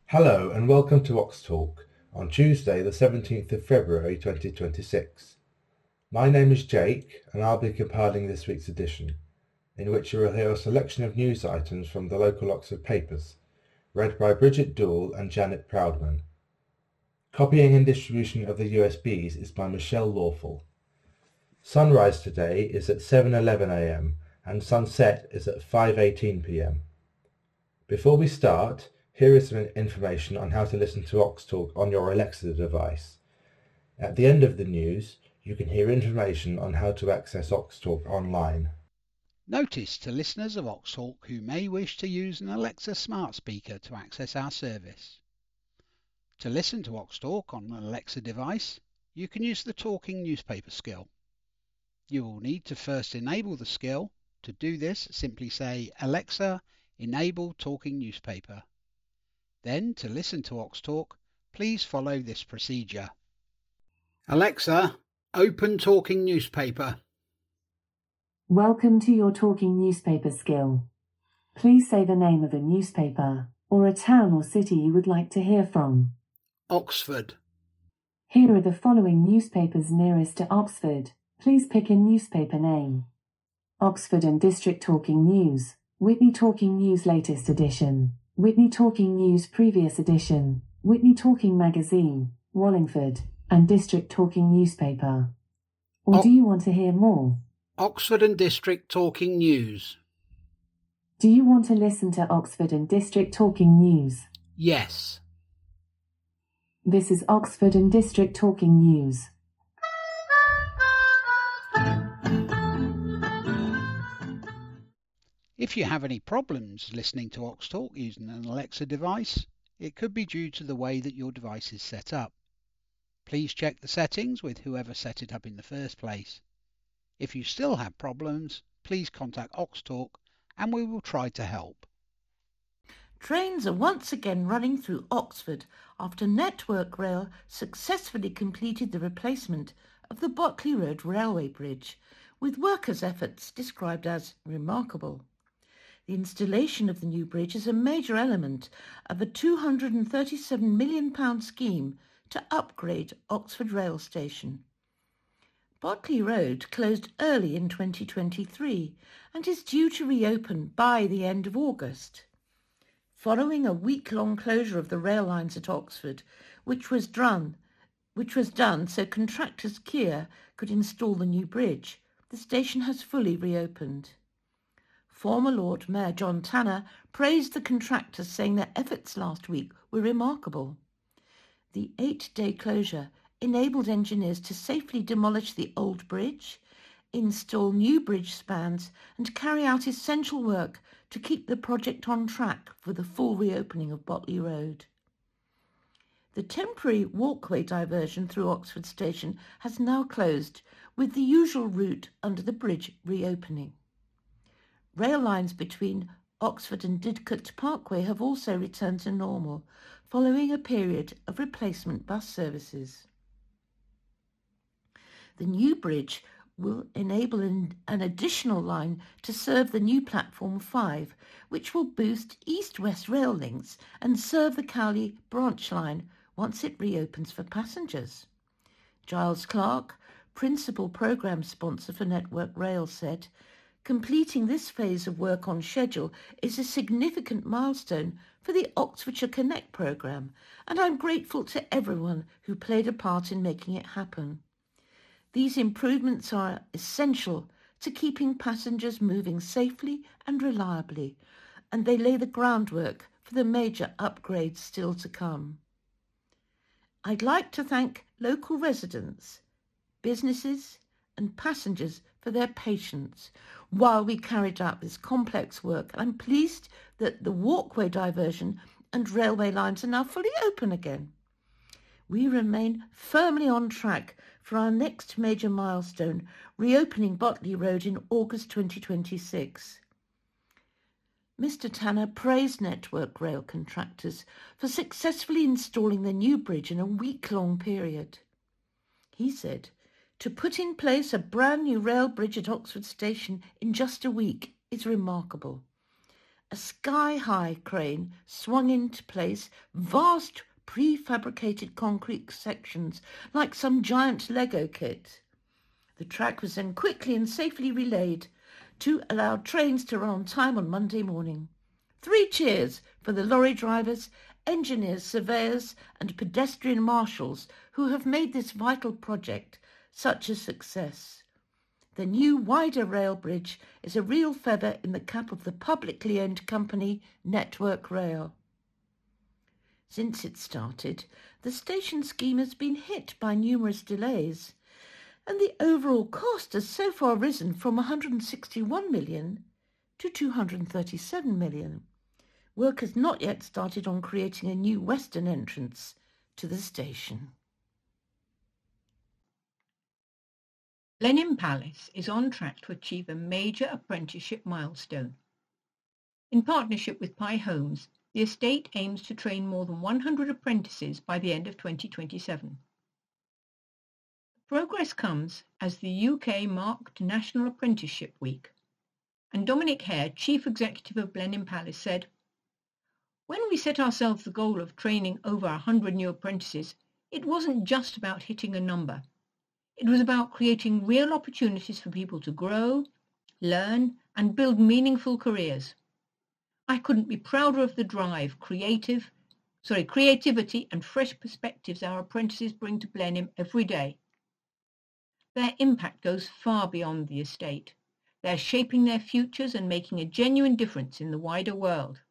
Hello and welcome to Ox Talk on Tuesday the 17th of February 2026. My name is Jake and I'll be compiling this week's edition, in which you will hear a selection of news items from the local Oxford papers, read by Bridget Dool and Janet Proudman. Copying and distribution of the USBs is by Michelle Lawful. Sunrise today is at 7:11 a.m. and sunset is at 5:18 p.m. Before we start, here is some information on how to listen to Ox Talk on your Alexa device. At the end of the news, you can hear information on how to access Ox Talk online. Notice to listeners of Ox Talk who may wish to use an Alexa smart speaker to access our service. To listen to Ox Talk on an Alexa device, you can use the talking newspaper skill. You will need to first enable the skill. To do this, simply say, Alexa, enable talking newspaper. Then, to listen to Ox Talk, please follow this procedure. Alexa, open talking newspaper. Welcome to your talking newspaper skill. Please say the name of a newspaper, or a town or city you would like to hear from. Oxford. Here are the following newspapers nearest to Oxford. Please pick a newspaper name. Oxford and District Talking News, Witney Talking News Latest Edition, Witney Talking News Previous Edition, Witney Talking Magazine, Wallingford, and District Talking Newspaper. Or do you want to hear more? Oxford and District Talking News. Do you want to listen to Oxford and District Talking News? Yes. This is Oxford and District Talking News. If you have any problems listening to Ox Talk using an Alexa device, it could be due to the way that your device is set up. Please check the settings with whoever set it up in the first place. If you still have problems, please contact Ox Talk and we will try to help. Trains are once again running through Oxford after Network Rail successfully completed the replacement of the Botley Road Railway Bridge, with workers' efforts described as remarkable. The installation of the new bridge is a major element of a £237 million scheme to upgrade Oxford Rail Station. Botley Road closed early in 2023 and is due to reopen by the end of August. Following a week-long closure of the rail lines at Oxford, which was done so contractors Kier could install the new bridge, the station has fully reopened. Former Lord Mayor John Tanner praised the contractors, saying their efforts last week were remarkable. The 8-day closure enabled engineers to safely demolish the old bridge, install new bridge spans and carry out essential work to keep the project on track for the full reopening of Botley Road. The temporary walkway diversion through Oxford Station has now closed, with the usual route under the bridge reopening. Rail lines between Oxford and Didcot Parkway have also returned to normal, following a period of replacement bus services. The new bridge will enable an additional line to serve the new Platform 5, which will boost east-west rail links and serve the Cowley branch line once it reopens for passengers. Giles Clark, principal programme sponsor for Network Rail, said, "Completing this phase of work on schedule is a significant milestone for the Oxfordshire Connect programme, and I'm grateful to everyone who played a part in making it happen. These improvements are essential to keeping passengers moving safely and reliably, and they lay the groundwork for the major upgrades still to come. I'd like to thank local residents, businesses and passengers for their patience while we carried out this complex work. I'm pleased that the walkway diversion and railway lines are now fully open again. We remain firmly on track for our next major milestone, reopening Botley Road in August 2026. Mr. Tanner praised Network Rail contractors for successfully installing the new bridge in a week-long period. He said, "To put in place a brand new rail bridge at Oxford Station in just a week is remarkable. A sky-high crane swung into place vast prefabricated concrete sections like some giant Lego kit. The track was then quickly and safely relayed to allow trains to run on time on Monday morning. 3 cheers for the lorry drivers, engineers, surveyors and pedestrian marshals who have made this vital project such a success. The new wider rail bridge is a real feather in the cap of the publicly owned company Network Rail. Since it started, the station scheme has been hit by numerous delays, and the overall cost has so far risen from 161 million to 237 million. Work has not yet started on creating a new western entrance to the station. Blenheim Palace is on track to achieve a major apprenticeship milestone. In partnership with Pye Homes, the estate aims to train more than 100 apprentices by the end of 2027. Progress comes as the UK marked National Apprenticeship Week, and Dominic Hare, Chief Executive of Blenheim Palace, said, "When we set ourselves the goal of training over 100 new apprentices, it wasn't just about hitting a number. It was about creating real opportunities for people to grow, learn, and build meaningful careers. I couldn't be prouder of the drive, creativity and fresh perspectives our apprentices bring to Blenheim every day. Their impact goes far beyond the estate. They're shaping their futures and making a genuine difference in the wider world."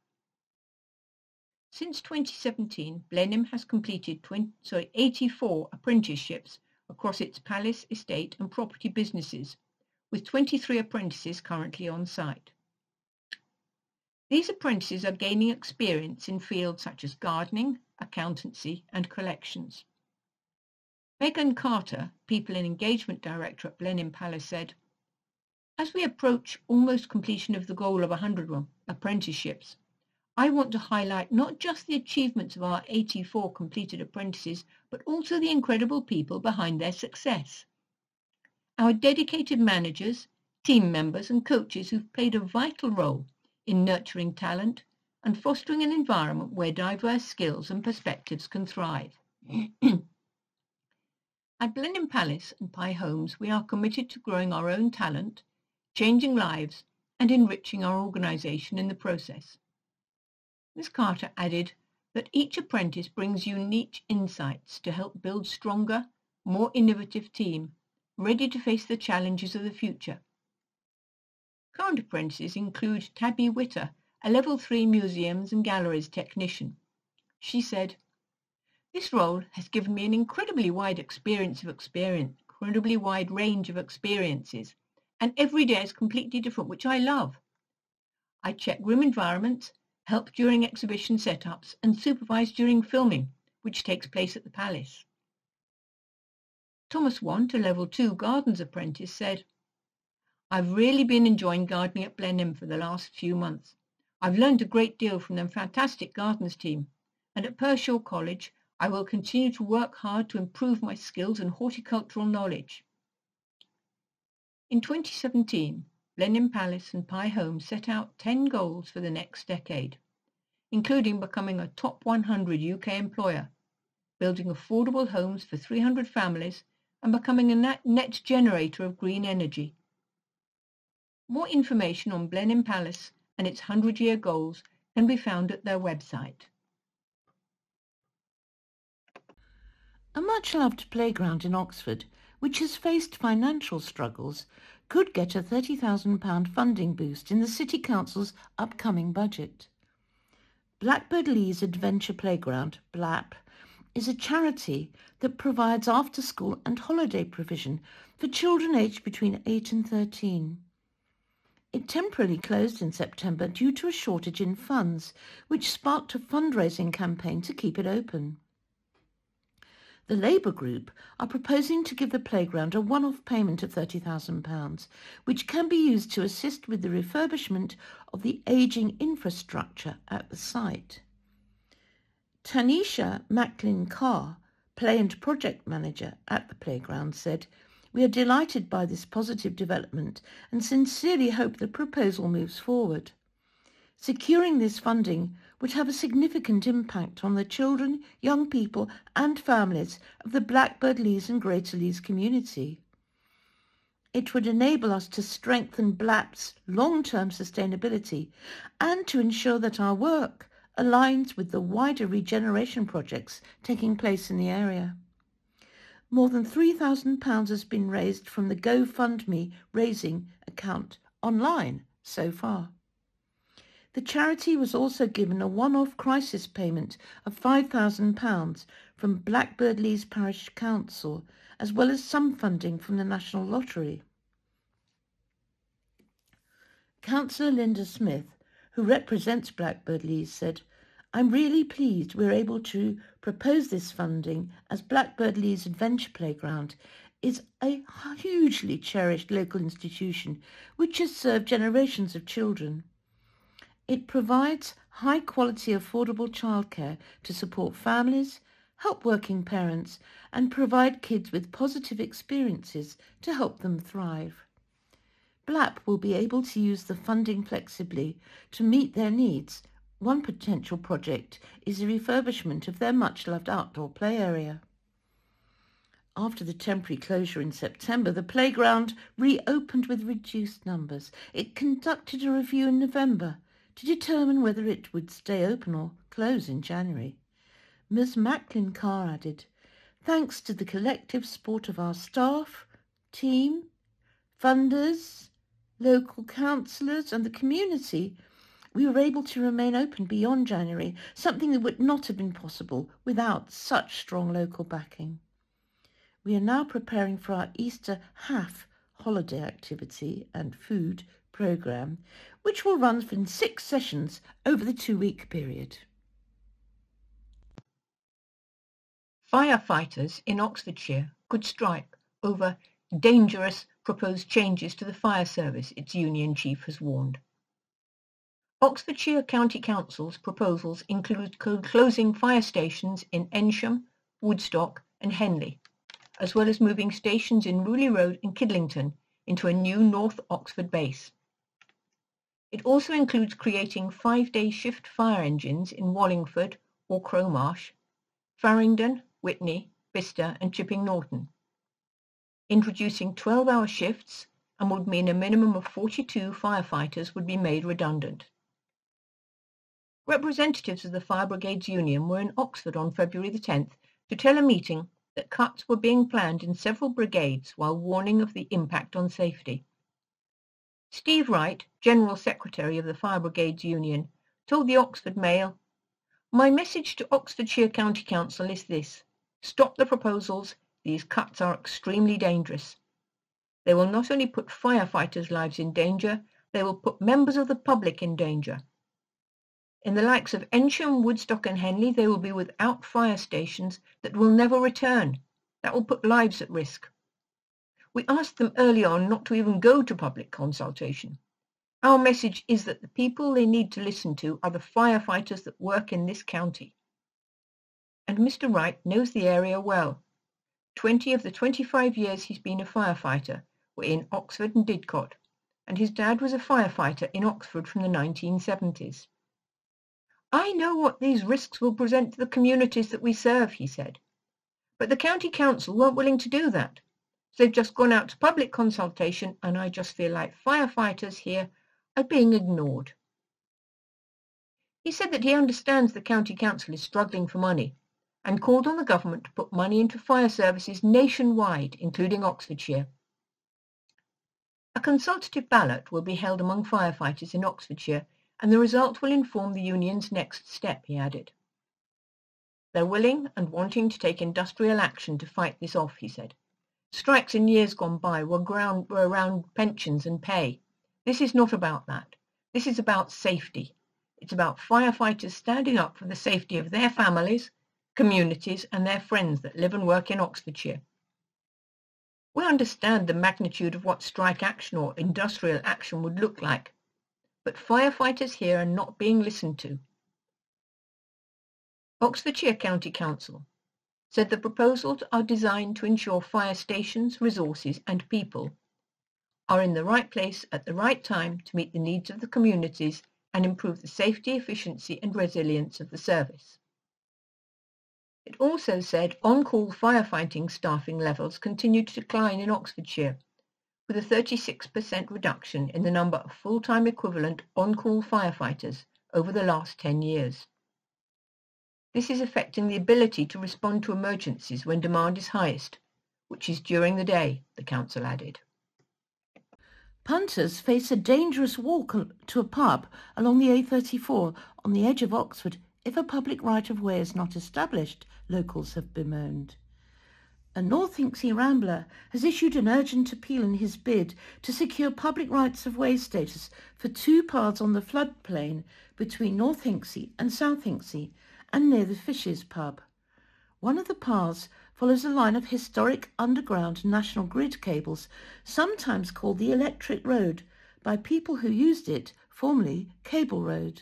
Since 2017, Blenheim has completed 84 apprenticeships across its palace, estate and property businesses, with 23 apprentices currently on site. These apprentices are gaining experience in fields such as gardening, accountancy and collections. Megan Carter, People and Engagement Director at Blenheim Palace, said, "As we approach almost completion of the goal of 100 apprenticeships, I want to highlight not just the achievements of our 84 completed apprentices, but also the incredible people behind their success. Our dedicated managers, team members and coaches who've played a vital role in nurturing talent and fostering an environment where diverse skills and perspectives can thrive." At Blenheim Palace and Pye Homes, we are committed to growing our own talent, changing lives and enriching our organisation in the process. Ms. Carter added that each apprentice brings unique insights to help build stronger, more innovative team, ready to face the challenges of the future. Current apprentices include Tabby Witter, a Level 3 Museums and Galleries technician. She said, "This role has given me an incredibly wide range of experiences, and every day is completely different, which I love. I check room environments, help during exhibition setups, and supervise during filming, which takes place at the Palace." Thomas Want, a Level 2 Gardens apprentice, said, "I've really been enjoying gardening at Blenheim for the last few months. I've learned a great deal from the fantastic gardens team, and at Pershore College, I will continue to work hard to improve my skills and horticultural knowledge." In 2017, Blenheim Palace and Pye Homes set out 10 goals for the next decade, including becoming a top 100 UK employer, building affordable homes for 300 families, and becoming a net generator of green energy. More information on Blenheim Palace and its 100-year goals can be found at their website. A much-loved playground in Oxford, which has faced financial struggles, could get a £30,000 funding boost in the City Council's upcoming budget. Blackbird Leys Adventure Playground, BLAP, is a charity that provides after-school and holiday provision for children aged between 8 and 13. It temporarily closed in September due to a shortage in funds, which sparked a fundraising campaign to keep it open. The Labour group are proposing to give the playground a one-off payment of £30,000, which can be used to assist with the refurbishment of the ageing infrastructure at the site. Tanisha Macklin-Carr, Play and Project Manager at the playground, said, "We are delighted by this positive development and sincerely hope the proposal moves forward. Securing this funding would have a significant impact on the children, young people and families of the Blackbird Leys and Greater Leys community. It would enable us to strengthen BLAP's long-term sustainability and to ensure that our work aligns with the wider regeneration projects taking place in the area. More than £3,000 has been raised from the GoFundMe raising account online so far. The charity was also given a one-off crisis payment of £5,000 from Blackbird Leys Parish Council, as well as some funding from the National Lottery. Councillor Linda Smith, who represents Blackbird Leys, said, "I'm really pleased we're able to propose this funding, as Blackbird Leys Adventure Playground is a hugely cherished local institution which has served generations of children. It provides high-quality, affordable childcare to support families, help working parents, and provide kids with positive experiences to help them thrive. BLAP will be able to use the funding flexibly to meet their needs. One potential project is the refurbishment of their much-loved outdoor play area." After the temporary closure in September, the playground reopened with reduced numbers. It conducted a review in November to determine whether it would stay open or close in January. Ms. Macklin Carr added, "Thanks to the collective support of our staff, team, funders, local councillors and the community, we were able to remain open beyond January, something that would not have been possible without such strong local backing. We are now preparing for our Easter half holiday activity and food programme, which will run in 6 sessions over the 2-week period." Firefighters in Oxfordshire could strike over dangerous proposed changes to the fire service, its union chief has warned. Oxfordshire County Council's proposals include closing fire stations in Ensham, Woodstock and Henley, as well as moving stations in Rewley Road and Kidlington into a new North Oxford base. It also includes creating 5-day shift fire engines in Wallingford or Cromarsh, Farringdon, Witney, Bicester and Chipping Norton. Introducing 12-hour shifts and would mean a minimum of 42 firefighters would be made redundant. Representatives of the Fire Brigades Union were in Oxford on February the 10th to tell a meeting that cuts were being planned in several brigades while warning of the impact on safety. Steve Wright, General Secretary of the Fire Brigades Union, told the Oxford Mail, "My message to Oxfordshire County Council is this: stop the proposals. These cuts are extremely dangerous. They will not only put firefighters' lives in danger, they will put members of the public in danger. In the likes of Ensham, Woodstock and Henley, they will be without fire stations that will never return. That will put lives at risk. We asked them early on not to even go to public consultation. Our message is that the people they need to listen to are the firefighters that work in this county." And Mr. Wright knows the area well. 20 of the 25 years he's been a firefighter were in Oxford and Didcot, and his dad was a firefighter in Oxford from the 1970s. "I know what these risks will present to the communities that we serve," he said. "But the County Council weren't willing to do that. So they've just gone out to public consultation, and I just feel like firefighters here are being ignored." He said that he understands the County Council is struggling for money and called on the government to put money into fire services nationwide, including Oxfordshire. A consultative ballot will be held among firefighters in Oxfordshire, and the result will inform the union's next step, he added. "They're willing and wanting to take industrial action to fight this off," he said. "Strikes in years gone by were around pensions and pay. This is not about that. This is about safety. It's about firefighters standing up for the safety of their families, communities and their friends that live and work in Oxfordshire. We understand the magnitude of what strike action or industrial action would look like, but firefighters here are not being listened to." Oxfordshire County Council said the proposals are designed to ensure fire stations, resources and people are in the right place at the right time to meet the needs of the communities and improve the safety, efficiency and resilience of the service. It also said on-call firefighting staffing levels continued to decline in Oxfordshire, with a 36% reduction in the number of full-time equivalent on-call firefighters over the last 10 years. This is affecting the ability to respond to emergencies when demand is highest, which is during the day, the council added. Punters face a dangerous walk to a pub along the A34 on the edge of Oxford if a public right-of-way is not established, locals have bemoaned. A North Hinksey Rambler has issued an urgent appeal in his bid to secure public rights-of-way status for two paths on the floodplain between North Hinksey and South Hinksey and near the Fishes pub. One of the paths follows a line of historic underground National Grid cables, sometimes called the Electric Road, by people who used it, formerly Cable Road.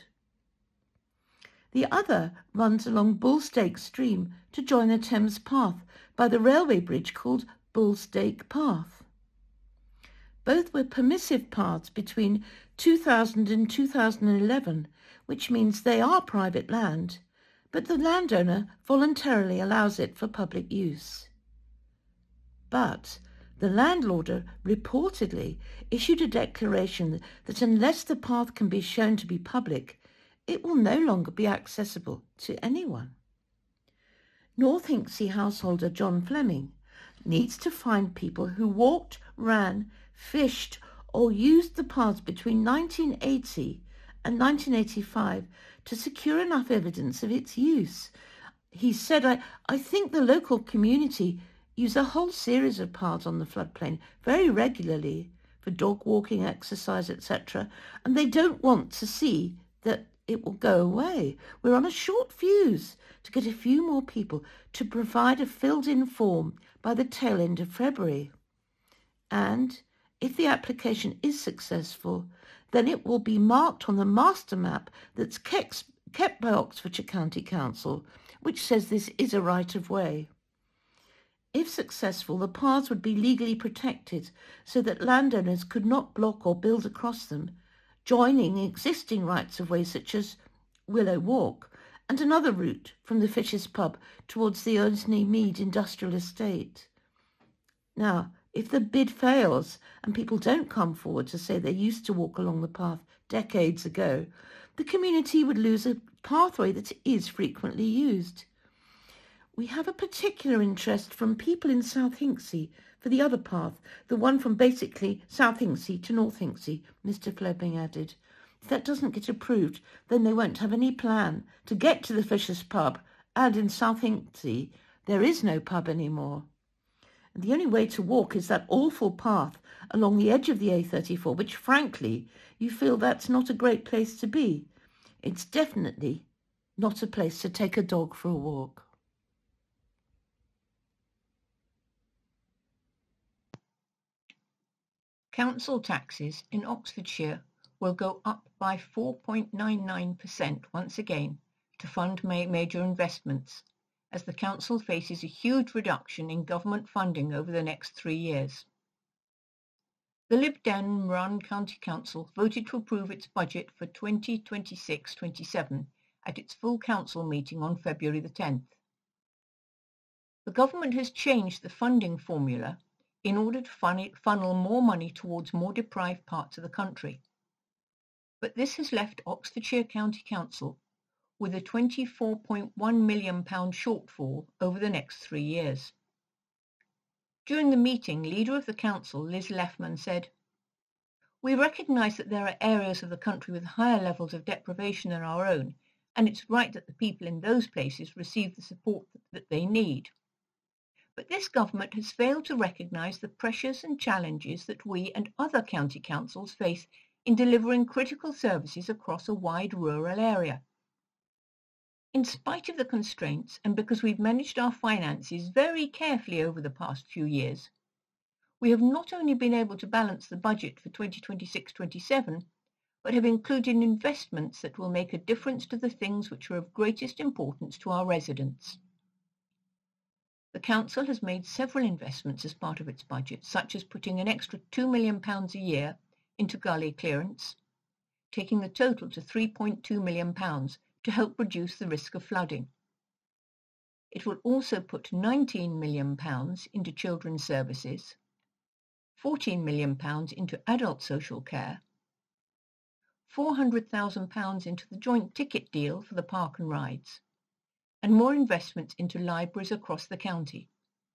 The other runs along Bullstake Stream to join the Thames Path by the railway bridge called Bullstake Path. Both were permissive paths between 2000 and 2011, which means they are private land, but the landowner voluntarily allows it for public use. But the landlord reportedly issued a declaration that unless the path can be shown to be public, it will no longer be accessible to anyone. North Hinksey householder John Fleming needs to find people who walked, ran, fished or used the paths between 1980 and 1985 to secure enough evidence of its use. He said, I think the local community use a whole series of paths on the floodplain very regularly for dog walking, exercise, etc., and they don't want to see that it will go away. We're on a short fuse to get a few more people to provide a filled-in form by the tail end of February. And if the application is successful, then it will be marked on the master map that's kept by Oxfordshire County Council, which says this is a right-of-way. If successful, the paths would be legally protected so that landowners could not block or build across them, joining existing rights-of-way such as Willow Walk and another route from the Fishes pub towards the Ernesney Mead Industrial Estate. Now, if the bid fails and people don't come forward to say they used to walk along the path decades ago, the community would lose a pathway that is frequently used. We have a particular interest from people in South Hinksey for the other path, the one from basically South Hinksey to North Hinksey, Mr. Fleming added. If that doesn't get approved, then they won't have any plan to get to the Fisher's pub, and in South Hinksey there is no pub anymore. And the only way to walk is that awful path along the edge of the A34, which frankly, you feel that's not a great place to be. It's definitely not a place to take a dog for a walk. Council taxes in Oxfordshire will go up by 4.99% once again to fund major investments, as the council faces a huge reduction in government funding over the next 3 years. The Lib Dem run County Council voted to approve its budget for 2026-27 at its full council meeting on February the 10th. The government has changed the funding formula in order to funnel more money towards more deprived parts of the country. But this has left Oxfordshire County Council with a £24.1 million shortfall over the next 3 years. During the meeting, leader of the council, Liz Leffman, said, "We recognise that there are areas of the country with higher levels of deprivation than our own, and it's right that the people in those places receive the support that they need. But this government has failed to recognise the pressures and challenges that we and other county councils face in delivering critical services across a wide rural area. In spite of the constraints, and because we've managed our finances very carefully over the past few years, we have not only been able to balance the budget for 2026-27, but have included investments that will make a difference to the things which are of greatest importance to our residents." The council has made several investments as part of its budget, such as putting an extra £2 million a year into gully clearance, taking the total to £3.2 million to help reduce the risk of flooding. It will also put £19 million into children's services, £14 million into adult social care, £400,000 into the joint ticket deal for the park and rides, and more investments into libraries across the county.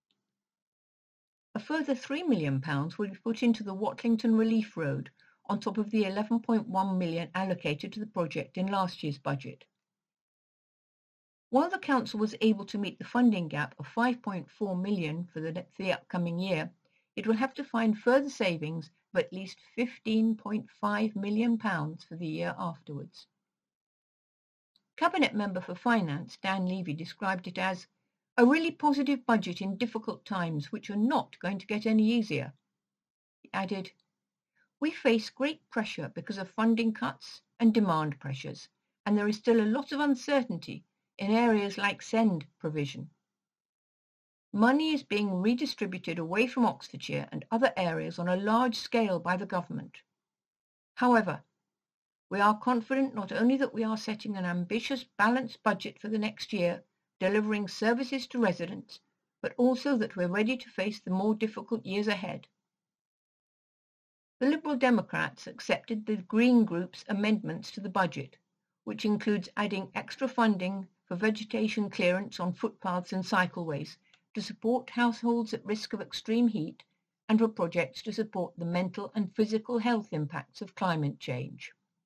A further £3 million will be put into the Watlington Relief Road on top of the £11.1 million allocated to the project in last year's budget. While the council was able to meet the funding gap of £5.4 million for the upcoming year, it will have to find further savings of at least £15.5 million for the year afterwards. Cabinet Member for Finance Dan Levy described it as a really positive budget in difficult times which are not going to get any easier. He added, "We face great pressure because of funding cuts and demand pressures, and there is still a lot of uncertainty in areas like SEND provision. Money is being redistributed away from Oxfordshire and other areas on a large scale by the government. However, we are confident not only that we are setting an ambitious, balanced budget for the next year, delivering services to residents, but also that we're ready to face the more difficult years ahead." The Liberal Democrats accepted the Green Group's amendments to the budget, which includes adding extra funding for vegetation clearance on footpaths and cycleways to support households at risk of extreme heat and for projects to support the mental and physical health impacts of climate change.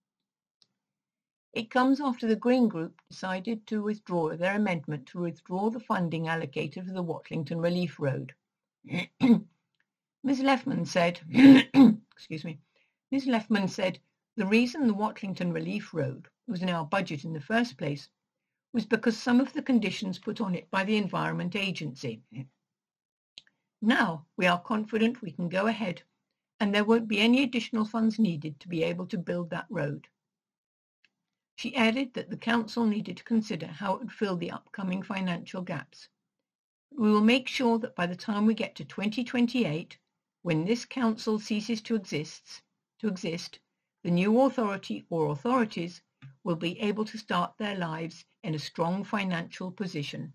It comes after the Green Group decided to withdraw their amendment to withdraw the funding allocated for the Watlington Relief Road. Ms. Leffman said, Ms. Leffman said the reason the Watlington Relief Road was in our budget in the first place was because some of the conditions put on it by the Environment Agency. Now we are confident we can go ahead and there won't be any additional funds needed to be able to build that road. She added that the council needed to consider how it would fill the upcoming financial gaps. We will make sure that by the time we get to 2028, when this council ceases to exist, the new authority or authorities will be able to start their lives in a strong financial position.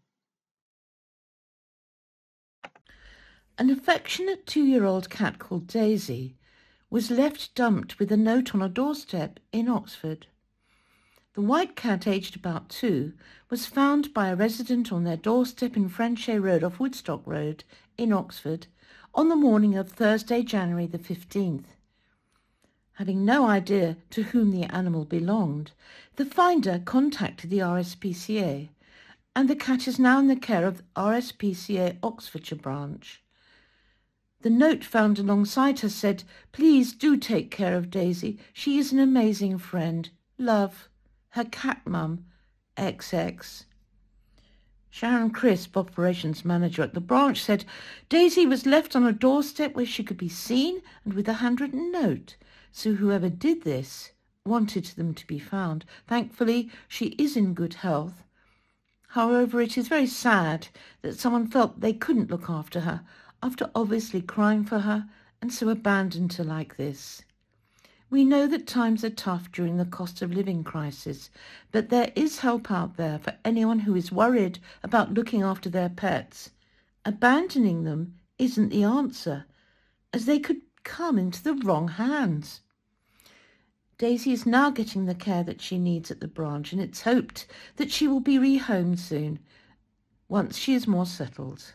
An affectionate 2-year-old cat called Daisy was left dumped with a note on a doorstep in Oxford. The white cat, aged about 2, was found by a resident on their doorstep in Frenchay Road off Woodstock Road in Oxford on the morning of Thursday, January the 15th. Having no idea to whom the animal belonged, the finder contacted the RSPCA, and the cat is now in the care of the RSPCA Oxfordshire branch. The note found alongside her said, "Please do take care of Daisy. She is an amazing friend. Love, her cat mum, XX." Sharon Crisp, operations manager at the branch, said Daisy was left on a doorstep where she could be seen and with a handwritten note, so whoever did this wanted them to be found. Thankfully, she is in good health. However, it is very sad that someone felt they couldn't look after her after obviously crying for her and so abandoned her like this. We know that times are tough during the cost of living crisis, but there is help out there for anyone who is worried about looking after their pets. Abandoning them isn't the answer, as they could come into the wrong hands. Daisy is now getting the care that she needs at the branch, and it's hoped that she will be rehomed soon, once she is more settled.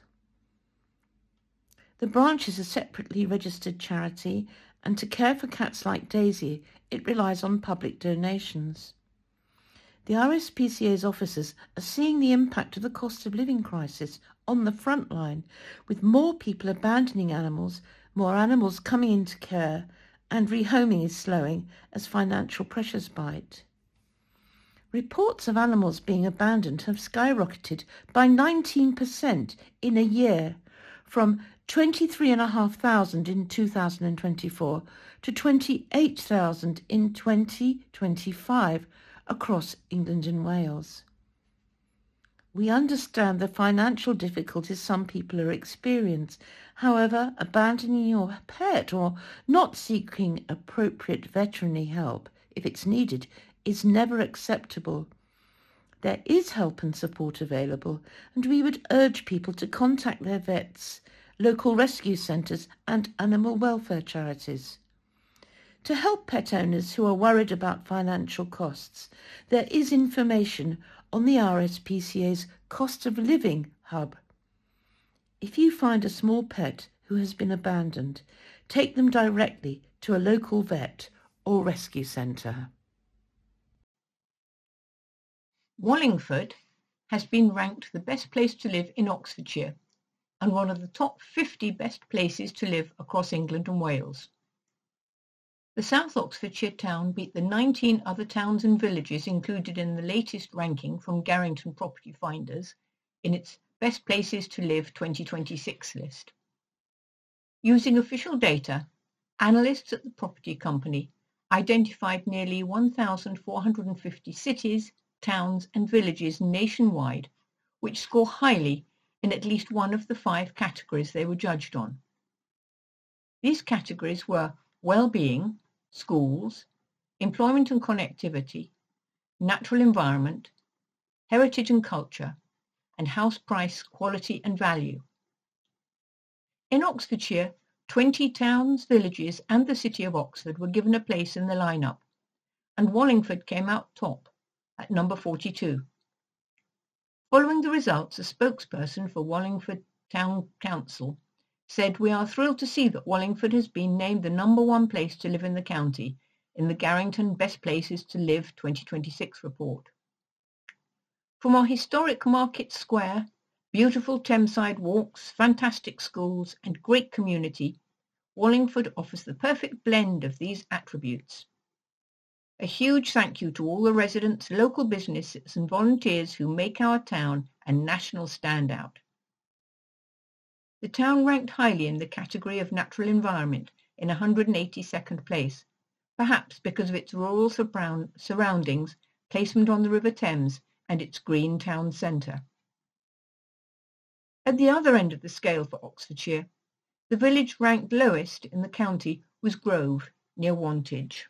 The branch is a separately registered charity, and to care for cats like Daisy, it relies on public donations. The RSPCA's officers are seeing the impact of the cost of living crisis on the front line, with more people abandoning animals, more animals coming into care, and rehoming is slowing as financial pressures bite. Reports of animals being abandoned have skyrocketed by 19% in a year, from 23,500 in 2024 to 28,000 in 2025 across England and Wales. We understand the financial difficulties some people are experiencing. However, abandoning your pet or not seeking appropriate veterinary help if it's needed, is never acceptable. There is help and support available, and we would urge people to contact their vets, local rescue centres and animal welfare charities. To help pet owners who are worried about financial costs, there is information on the RSPCA's Cost of Living Hub. If you find a small pet who has been abandoned, take them directly to a local vet or rescue centre. Wallingford has been ranked the best place to live in Oxfordshire and one of the top 50 best places to live across England and Wales. The South Oxfordshire town beat the 19 other towns and villages included in the latest ranking from Garrington Property Finders in its Best Places to Live 2026 list. Using official data, analysts at the property company identified nearly 1,450 cities, towns and villages nationwide which score highly in at least one of the 5 categories they were judged on. These categories were well-being, schools, employment and connectivity, natural environment, heritage and culture, and house price, quality and value. In Oxfordshire, 20 towns, villages and the city of Oxford were given a place in the lineup, and Wallingford came out top at number 42. Following the results, a spokesperson for Wallingford Town Council said, "We are thrilled to see that Wallingford has been named the number 1 place to live in the county in the Garrington Best Places to Live 2026 report. From our historic Market Square, beautiful Thameside walks, fantastic schools and great community, Wallingford offers the perfect blend of these attributes. A huge thank you to all the residents, local businesses and volunteers who make our town a national standout." The town ranked highly in the category of natural environment in 182nd place, perhaps because of its rural surroundings, placement on the River Thames and its green town centre. At the other end of the scale for Oxfordshire, the village ranked lowest in the county was Grove, near Wantage.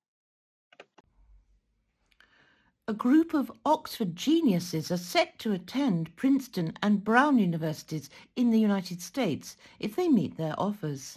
A group of Oxford geniuses are set to attend Princeton and Brown universities in the United States if they meet their offers.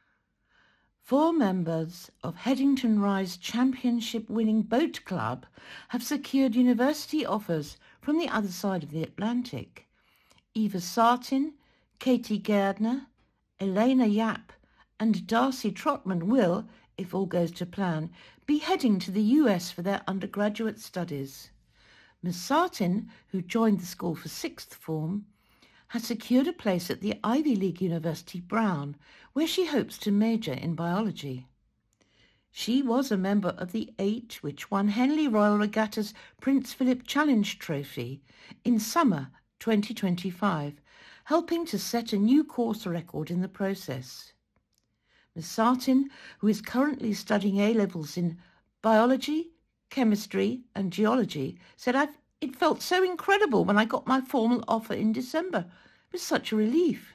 4 members of Headington Rise championship-winning boat club have secured university offers from the other side of the Atlantic. Eva Sartin, Katie Gardner, Elena Yap and Darcy Trotman will, if all goes to plan, be heading to the US for their undergraduate studies. Ms. Sartin, who joined the school for 6th form, has secured a place at the Ivy League University Brown, where she hopes to major in biology. She was a member of the 8 which won Henley Royal Regatta's Prince Philip Challenge Trophy in summer 2025, helping to set a new course record in the process. Ms. Sartin, who is currently studying A-levels in biology, chemistry and geology, said, "It felt so incredible when I got my formal offer in December. It was such a relief."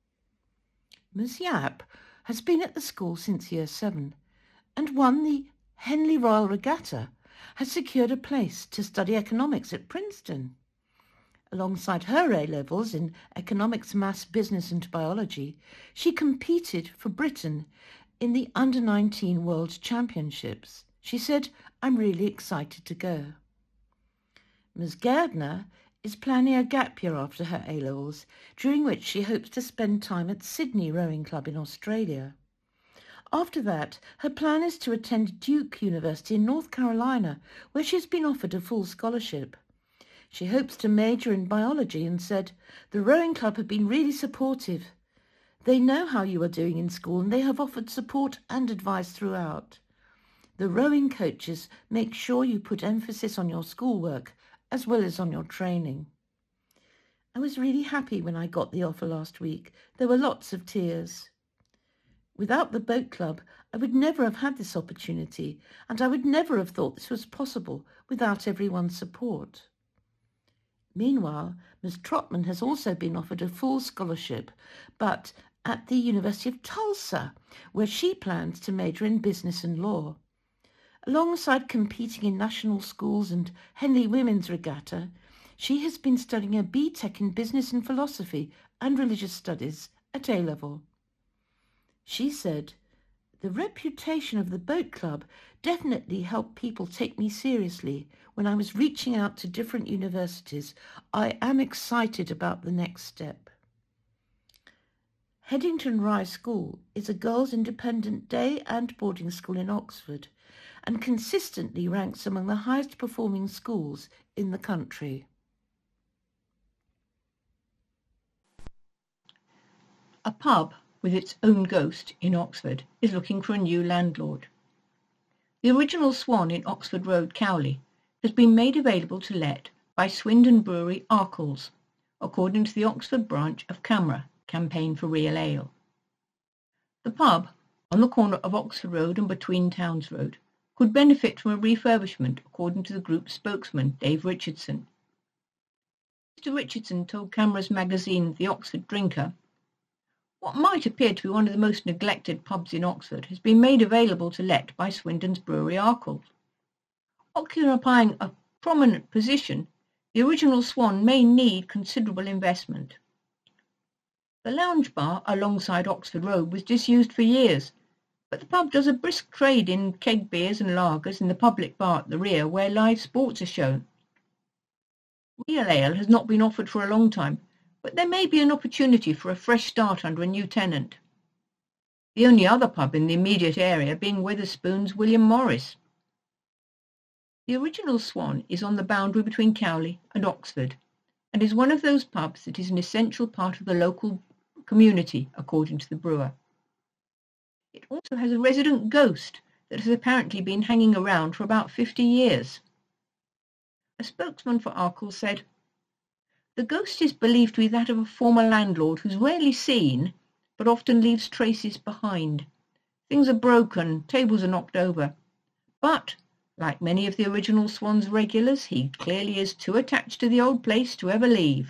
Ms. Yap has been at the school since year 7 and won the Henley Royal Regatta, has secured a place to study economics at Princeton. Alongside her A-levels in economics, maths, business and biology, she competed for Britain in the Under-19 World Championships. She said, "I'm really excited to go." Ms. Gardner is planning a gap year after her A-levels, during which she hopes to spend time at Sydney Rowing Club in Australia. After that, her plan is to attend Duke University in North Carolina, where she has been offered a full scholarship. She hopes to major in biology and said, "The rowing club have been really supportive. They know how you are doing in school and they have offered support and advice throughout. The rowing coaches make sure you put emphasis on your schoolwork as well as on your training." I was really happy when I got the offer last week. There were lots of tears. Without the boat club, I would never have had this opportunity, and I would never have thought this was possible without everyone's support. Meanwhile, Ms. Trotman has also been offered a full scholarship, but at the University of Tulsa, where she plans to major in business and law. Alongside competing in national schools and Henley Women's Regatta, she has been studying a BTEC in Business and Philosophy and Religious Studies at A-level. She said, "The reputation of the boat club definitely helped people take me seriously when I was reaching out to different universities. I am excited about the next step." Headington Rye School is a girls' independent day and boarding school in Oxford and consistently ranks among the highest performing schools in the country. A pub with its own ghost in Oxford is looking for a new landlord. The original Swan in Oxford Road, Cowley, has been made available to let by Swindon Brewery Arkles, according to the Oxford branch of CAMRA, Campaign for Real Ale. The pub, on the corner of Oxford Road and Between Towns Road, could benefit from a refurbishment, according to the group's spokesman, Dave Richardson. Mr. Richardson told CAMRA's magazine The Oxford Drinker, "What might appear to be one of the most neglected pubs in Oxford has been made available to let by Swindon's Brewery Arkles. Occupying a prominent position, the original Swan may need considerable investment." The lounge bar alongside Oxford Road was disused for years, but the pub does a brisk trade in keg beers and lagers in the public bar at the rear where live sports are shown. Real ale has not been offered for a long time, but there may be an opportunity for a fresh start under a new tenant. The only other pub in the immediate area being Wetherspoon's William Morris. The original Swan is on the boundary between Cowley and Oxford, and is one of those pubs that is an essential part of the local community, according to the brewer. It also has a resident ghost that has apparently been hanging around for about 50 years. A spokesman for Arkles said, "The ghost is believed to be that of a former landlord who's rarely seen, but often leaves traces behind. Things are broken, tables are knocked over. But, like many of the original Swan's regulars, he clearly is too attached to the old place to ever leave."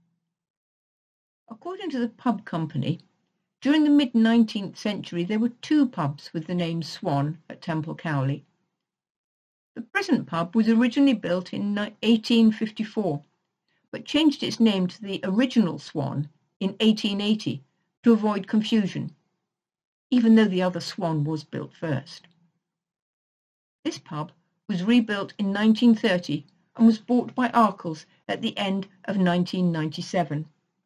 According to the pub company, during the mid-19th century there were 2 pubs with the name Swan at Temple Cowley. The present pub was originally built in 1854, but changed its name to the original Swan in 1880 to avoid confusion, even though the other Swan was built first. This pub was rebuilt in 1930 and was bought by Arkles at the end of 1997.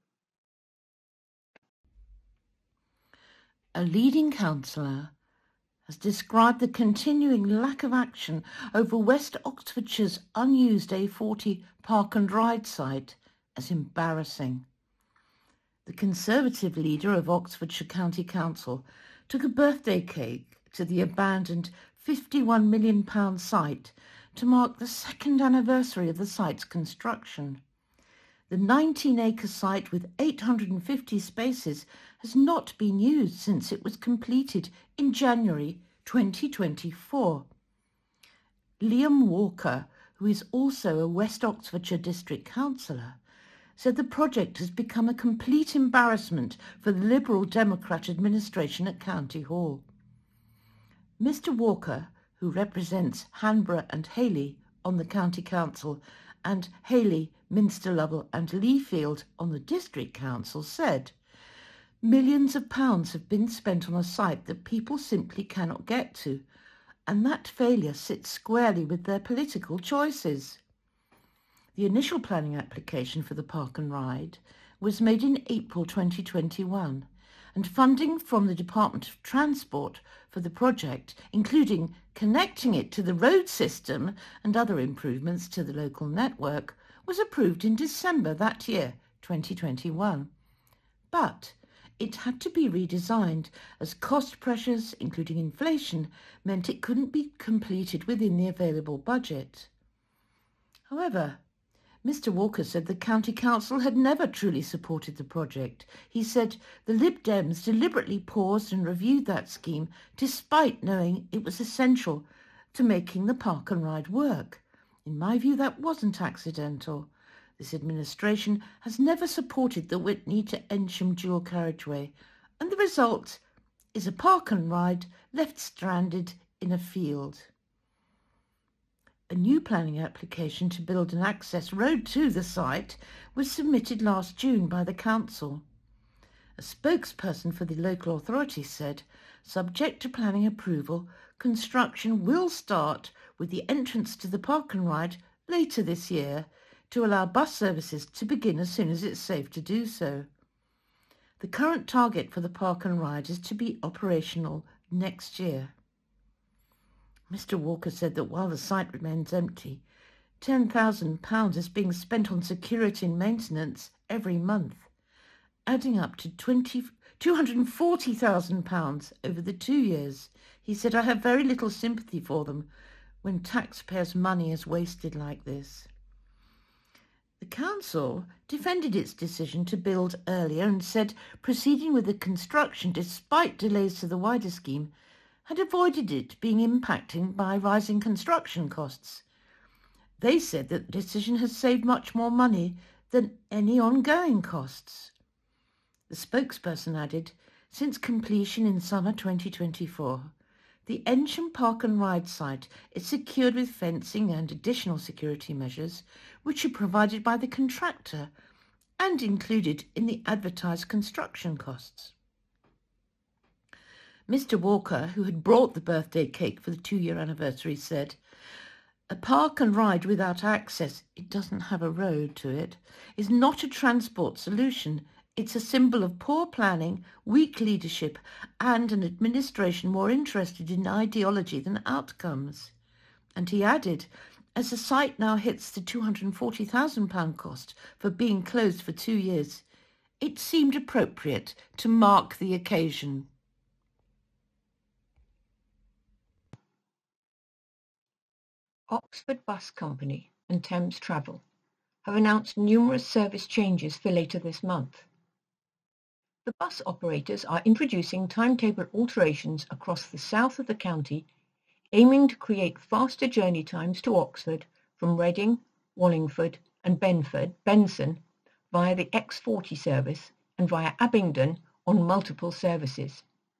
A leading councillor has described the continuing lack of action over West Oxfordshire's unused A40 Park and Ride site as embarrassing. The Conservative leader of Oxfordshire County Council took a birthday cake to the abandoned £51 million site to mark the 2nd anniversary of the site's construction. The 19-acre site with 850 spaces has not been used since it was completed in January 2024. Liam Walker, who is also a West Oxfordshire District Councillor, said the project has become a complete embarrassment for the Liberal Democrat administration at County Hall. Mr Walker, who represents Hanborough and Hayley on the County Council and Hayley, Minster Lovell and Leafield on the District Council, said, "Millions of pounds have been spent on a site that people simply cannot get to, and that failure sits squarely with their political choices." The initial planning application for the Park and Ride was made in April 2021, and funding from the Department of Transport for the project, including connecting it to the road system and other improvements to the local network, was approved in December that year, 2021. But it had to be redesigned as cost pressures, including inflation, meant it couldn't be completed within the available budget. However, Mr Walker said the County Council had never truly supported the project. He said the Lib Dems deliberately paused and reviewed that scheme despite knowing it was essential to making the Park and Ride work. In my view, that wasn't accidental. This administration has never supported the Witney to Ensham dual carriageway, and the result is a Park and Ride left stranded in a field. A new planning application to build an access road to the site was submitted last June by the council. A spokesperson for the local authority said, subject to planning approval, construction will start with the entrance to the park and ride later this year to allow bus services to begin as soon as it's safe to do so. The current target for the park and ride is to be operational next year. Mr. Walker said that while the site remains empty, £10,000 is being spent on security and maintenance every month, adding up to £240,000 over the 2 years. He said, I have very little sympathy for them when taxpayers' money is wasted like this. The council defended its decision to build earlier and said proceeding with the construction despite delays to the wider scheme had avoided it being impacted by rising construction costs. They said that the decision has saved much more money than any ongoing costs. The spokesperson added, since completion in summer 2024, the Ensham Park and Ride site is secured with fencing and additional security measures, which are provided by the contractor and included in the advertised construction costs. Mr. Walker, who had brought the birthday cake for the 2-year anniversary, said, a park and ride without access, it doesn't have a road to it, is not a transport solution. It's a symbol of poor planning, weak leadership, and an administration more interested in ideology than outcomes. And he added, as the site now hits the £240,000 cost for being closed for 2 years, it seemed appropriate to mark the occasion. Oxford Bus Company and Thames Travel have announced numerous service changes for later this month. The bus operators are introducing timetable alterations across the south of the county, aiming to create faster journey times to Oxford from Reading, Wallingford and Benson via the X40 service and via Abingdon on multiple services.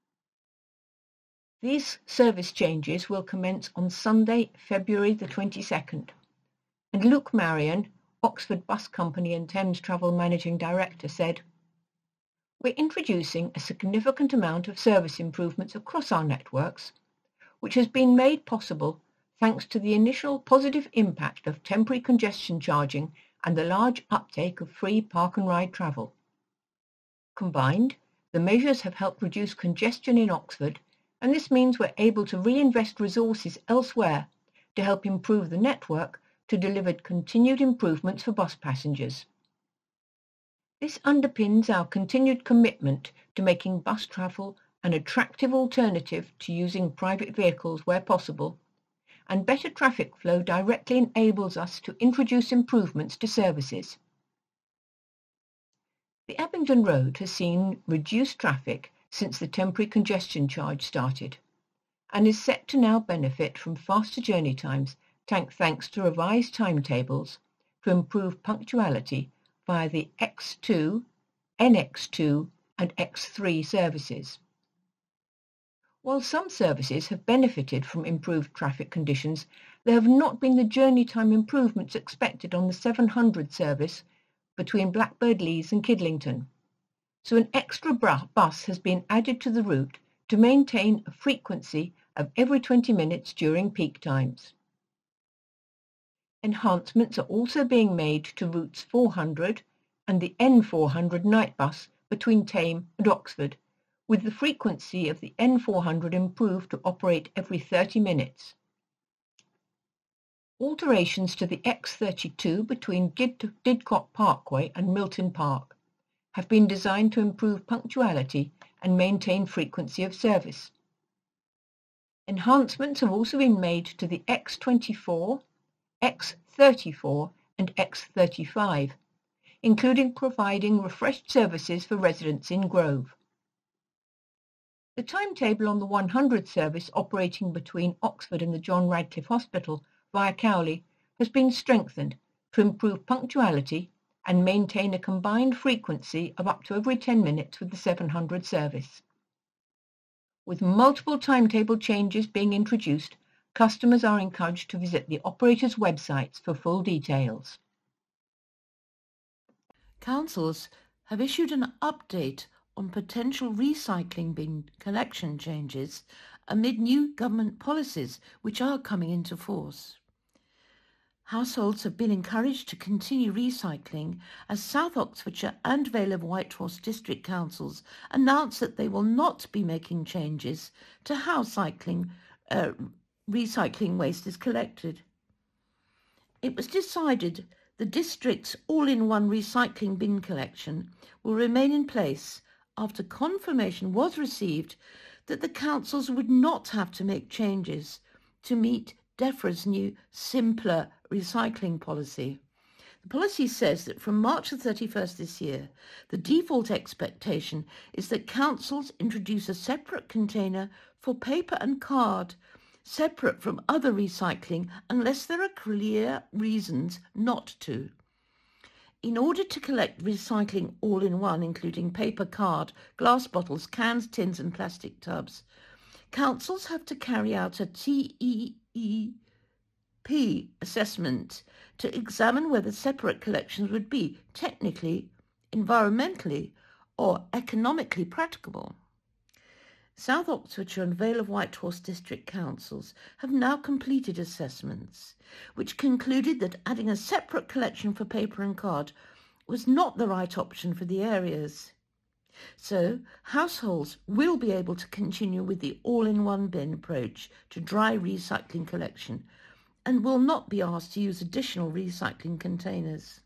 These service changes will commence on Sunday, February the 22nd, and Luke Marion, Oxford Bus Company and Thames Travel Managing Director, said, we're introducing a significant amount of service improvements across our networks, which has been made possible thanks to the initial positive impact of temporary congestion charging and the large uptake of free park and ride travel. Combined, the measures have helped reduce congestion in Oxford, and this means we're able to reinvest resources elsewhere to help improve the network to deliver continued improvements for bus passengers. This underpins our continued commitment to making bus travel an attractive alternative to using private vehicles where possible, and better traffic flow directly enables us to introduce improvements to services. The Abingdon Road has seen reduced traffic since the temporary congestion charge started, and is set to now benefit from faster journey times thanks to revised timetables to improve punctuality via the X2, NX2 and X3 services. While some services have benefited from improved traffic conditions, there have not been the journey time improvements expected on the 700 service between Blackbird Leys and Kidlington. So an extra bus has been added to the route to maintain a frequency of every 20 minutes during peak times. Enhancements are also being made to routes 400 and the N400 night bus between Thame and Oxford, with the frequency of the N400 improved to operate every 30 minutes. Alterations to the X32 between Didcot Parkway and Milton Park have been designed to improve punctuality and maintain frequency of service. Enhancements have also been made to the X24, X34 and X35, including providing refreshed services for residents in Grove. The timetable on the 100 service operating between Oxford and the John Radcliffe Hospital via Cowley has been strengthened to improve punctuality and maintain a combined frequency of up to every 10 minutes with the 700 service. With multiple timetable changes being introduced, Customers are encouraged to visit the operators' websites for full details. Councils have issued an update on potential recycling bin collection changes amid new government policies which are coming into force. Households have been encouraged to continue recycling as South Oxfordshire and Vale of Whitehorse district councils announced that they will not be making changes to how recycling waste is collected. It was decided the district's all-in-one recycling bin collection will remain in place after confirmation was received that the councils would not have to make changes to meet DEFRA's new, simpler recycling policy. The policy says that from March the 31st this year, the default expectation is that councils introduce a separate container for paper and card, separate from other recycling unless there are clear reasons not to. In order to collect recycling all in one, including paper, card, glass bottles, cans, tins and plastic tubs, councils have to carry out a TEEP assessment to examine whether separate collections would be technically, environmentally or economically practicable. South Oxfordshire and Vale of Whitehorse district councils have now completed assessments which concluded that adding a separate collection for paper and card was not the right option for the areas. So households will be able to continue with the all-in-one bin approach to dry recycling collection and will not be asked to use additional recycling containers.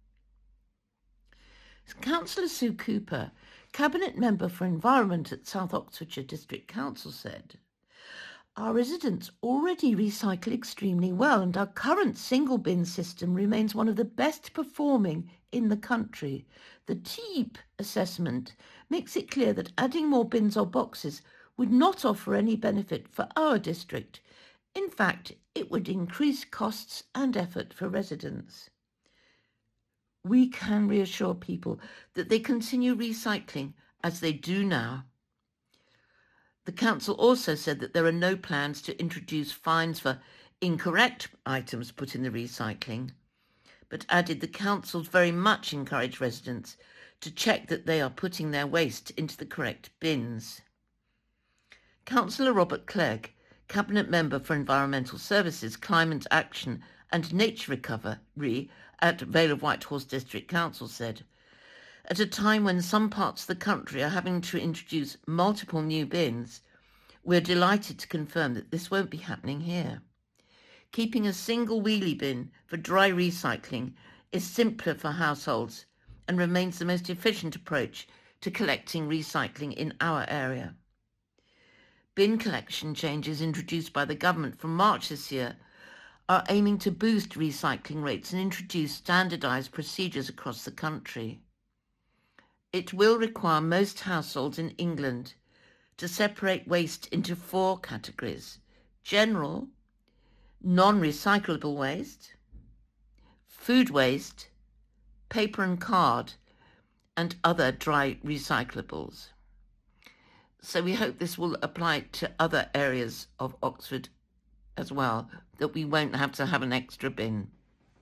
Councillor Sue Cooper, Cabinet Member for Environment at South Oxfordshire District Council, said, "Our residents already recycle extremely well and our current single bin system remains one of the best performing in the country. The TEEP assessment makes it clear that adding more bins or boxes would not offer any benefit for our district. In fact, it would increase costs and effort for residents. We can reassure people that they continue recycling as they do now." The council also said that there are no plans to introduce fines for incorrect items put in the recycling, but added the councils very much encourage residents to check that they are putting their waste into the correct bins. Councillor Robert Clegg, Cabinet Member for Environmental Services, Climate Action and Nature Recovery at Vale of Whitehorse District Council, said, "At a time when some parts of the country are having to introduce multiple new bins, we're delighted to confirm that this won't be happening here. Keeping a single wheelie bin for dry recycling is simpler for households and remains the most efficient approach to collecting recycling in our area. Bin collection changes introduced by the government from March this year are aiming to boost recycling rates and introduce standardised procedures across the country. It will require most households in England to separate waste into 4 categories: general, non-recyclable waste, food waste, paper and card, and other dry recyclables. So we hope this will apply to other areas of Oxford as well, that we won't have to have an extra bin.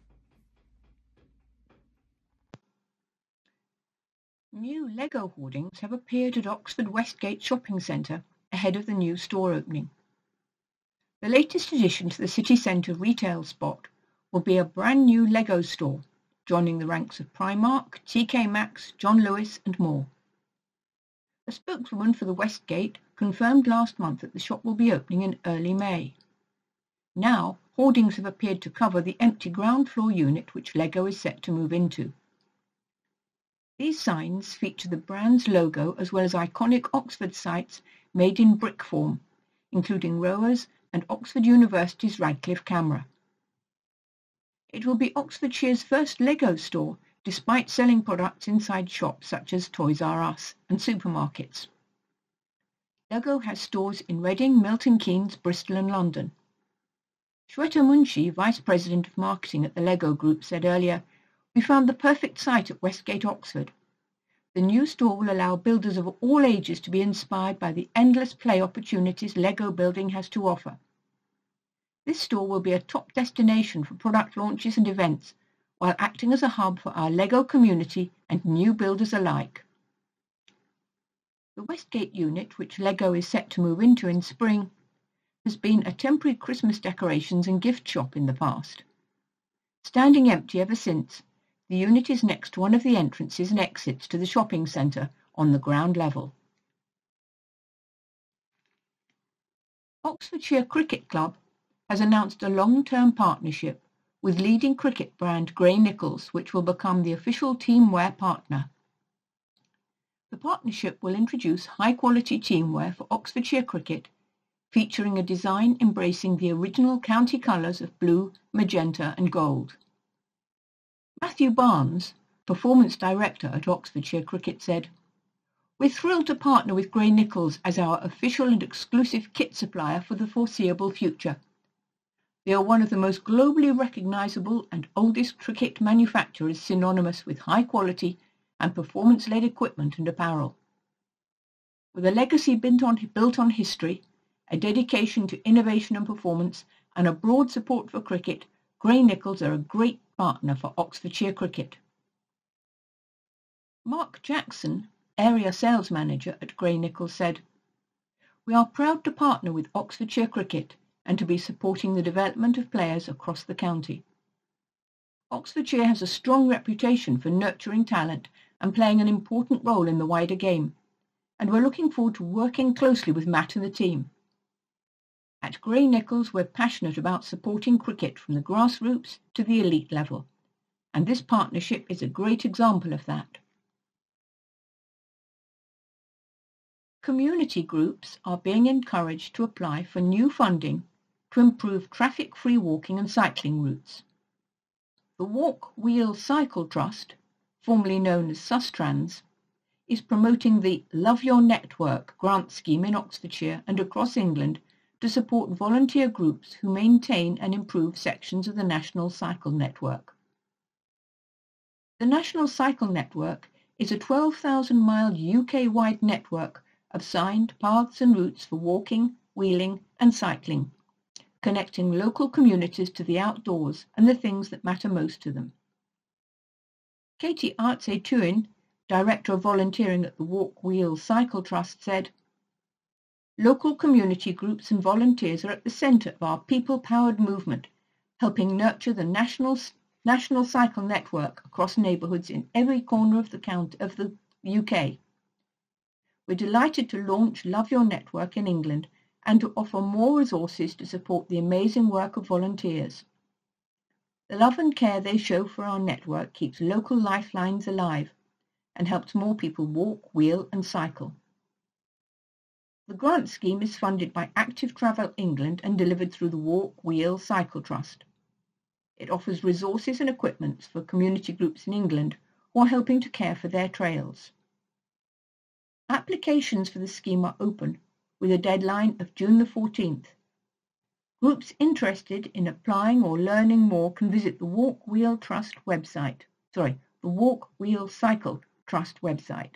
New Lego hoardings have appeared at Oxford Westgate Shopping Centre ahead of the new store opening. The latest addition to the city centre retail spot will be a brand new Lego store, joining the ranks of Primark, TK Maxx, John Lewis and more. A spokeswoman for the Westgate confirmed last month that the shop will be opening in early May. Now, hoardings have appeared to cover the empty ground floor unit which Lego is set to move into. These signs feature the brand's logo as well as iconic Oxford sites made in brick form, including Rowers and Oxford University's Radcliffe Camera. It will be Oxfordshire's first Lego store, despite selling products inside shops such as Toys R Us and supermarkets. Lego has stores in Reading, Milton Keynes, Bristol and London. Shweta Munshi, Vice President of Marketing at the Lego Group, said earlier, "We found the perfect site at Westgate, Oxford. The new store will allow builders of all ages to be inspired by the endless play opportunities Lego building has to offer. This store will be a top destination for product launches and events, while acting as a hub for our LEGO community and new builders alike. The Westgate unit, which LEGO is set to move into in spring, has been a temporary Christmas decorations and gift shop in the past. Standing empty ever since, the unit is next to one of the entrances and exits to the shopping centre on the ground level. Oxfordshire Cricket Club has announced a long-term partnership with leading cricket brand Gray Nichols, which will become the official teamwear partner. The partnership will introduce high-quality teamwear for Oxfordshire cricket, featuring a design embracing the original county colours of blue, magenta and gold. Matthew Barnes, performance director at Oxfordshire Cricket, said, "We're thrilled to partner with Gray Nichols as our official and exclusive kit supplier for the foreseeable future. They are one of the most globally recognisable and oldest cricket manufacturers, synonymous with high quality and performance-led equipment and apparel. With a legacy built on history, a dedication to innovation and performance, and a broad support for cricket, Gray Nichols are a great partner for Oxfordshire Cricket." Mark Jackson, area sales manager at Gray Nichols, said, "We are proud to partner with Oxfordshire Cricket and to be supporting the development of players across the county. Oxfordshire has a strong reputation for nurturing talent and playing an important role in the wider game, and we're looking forward to working closely with Matt and the team. At Gray Nichols, we're passionate about supporting cricket from the grassroots to the elite level, and this partnership is a great example of that." Community groups are being encouraged to apply for new funding to improve traffic-free walking and cycling routes. The Walk, Wheel, Cycle Trust, formerly known as Sustrans, is promoting the Love Your Network grant scheme in Oxfordshire and across England to support volunteer groups who maintain and improve sections of the National Cycle Network. The National Cycle Network is a 12,000-mile UK-wide network of signed paths and routes for walking, wheeling and cycling, connecting local communities to the outdoors and the things that matter most to them. Katie Artse-Tuin, Director of Volunteering at the Walk, Wheel, Cycle Trust, said, "Local community groups and volunteers are at the centre of our people-powered movement, helping nurture the national cycle network across neighbourhoods in every corner of the UK. We're delighted to launch Love Your Network in England and to offer more resources to support the amazing work of volunteers. The love and care they show for our network keeps local lifelines alive and helps more people walk, wheel and cycle." The grant scheme is funded by Active Travel England and delivered through the Walk, Wheel, Cycle Trust. It offers resources and equipment for community groups in England who are helping to care for their trails. Applications for the scheme are open, with a deadline of June the 14th. Groups interested in applying or learning more can visit the Walk, Wheel, Cycle Trust website.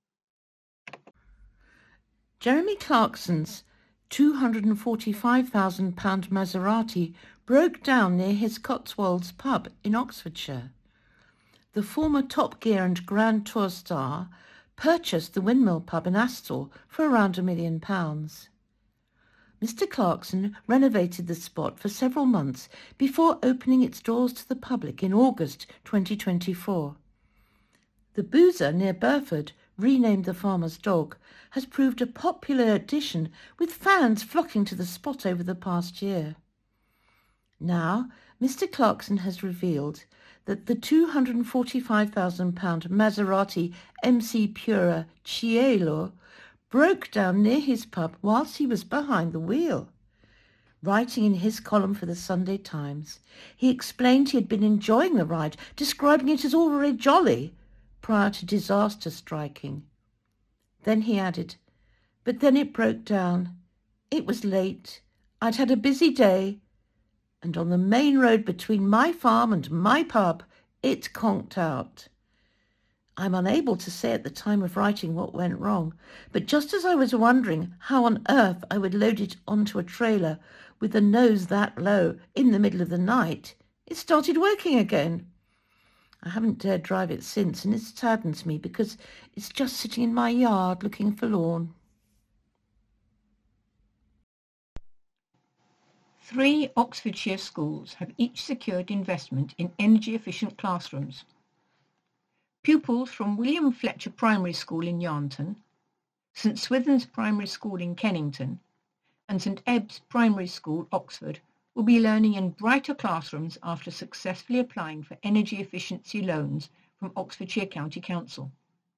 Jeremy Clarkson's £245,000 Maserati broke down near his Cotswolds pub in Oxfordshire. The former Top Gear and Grand Tour star purchased the Windmill pub in Astor for around £1 million. Mr. Clarkson renovated the spot for several months before opening its doors to the public in August 2024. The Boozer near Burford, renamed the Farmer's Dog, has proved a popular addition, with fans flocking to the spot over the past year. Now, Mr. Clarkson has revealed that the £245,000 Maserati MC Pura Cielo broke down near his pub whilst he was behind the wheel. Writing in his column for the Sunday Times, he explained he had been enjoying the ride, describing it as all very jolly, prior to disaster striking. Then he added, "But then it broke down. It was late. I'd had a busy day, and on the main road between my farm and my pub, it conked out. I'm unable to say at the time of writing what went wrong, but just as I was wondering how on earth I would load it onto a trailer with the nose that low in the middle of the night, it started working again. I haven't dared drive it since, and it saddens me because it's just sitting in my yard looking forlorn. 3 Oxfordshire schools have each secured investment in energy-efficient classrooms. Pupils from William Fletcher Primary School in Yarnton, St Swithin's Primary School in Kennington, and St Ebbs Primary School, Oxford, will be learning in brighter classrooms after successfully applying for energy efficiency loans from Oxfordshire County Council.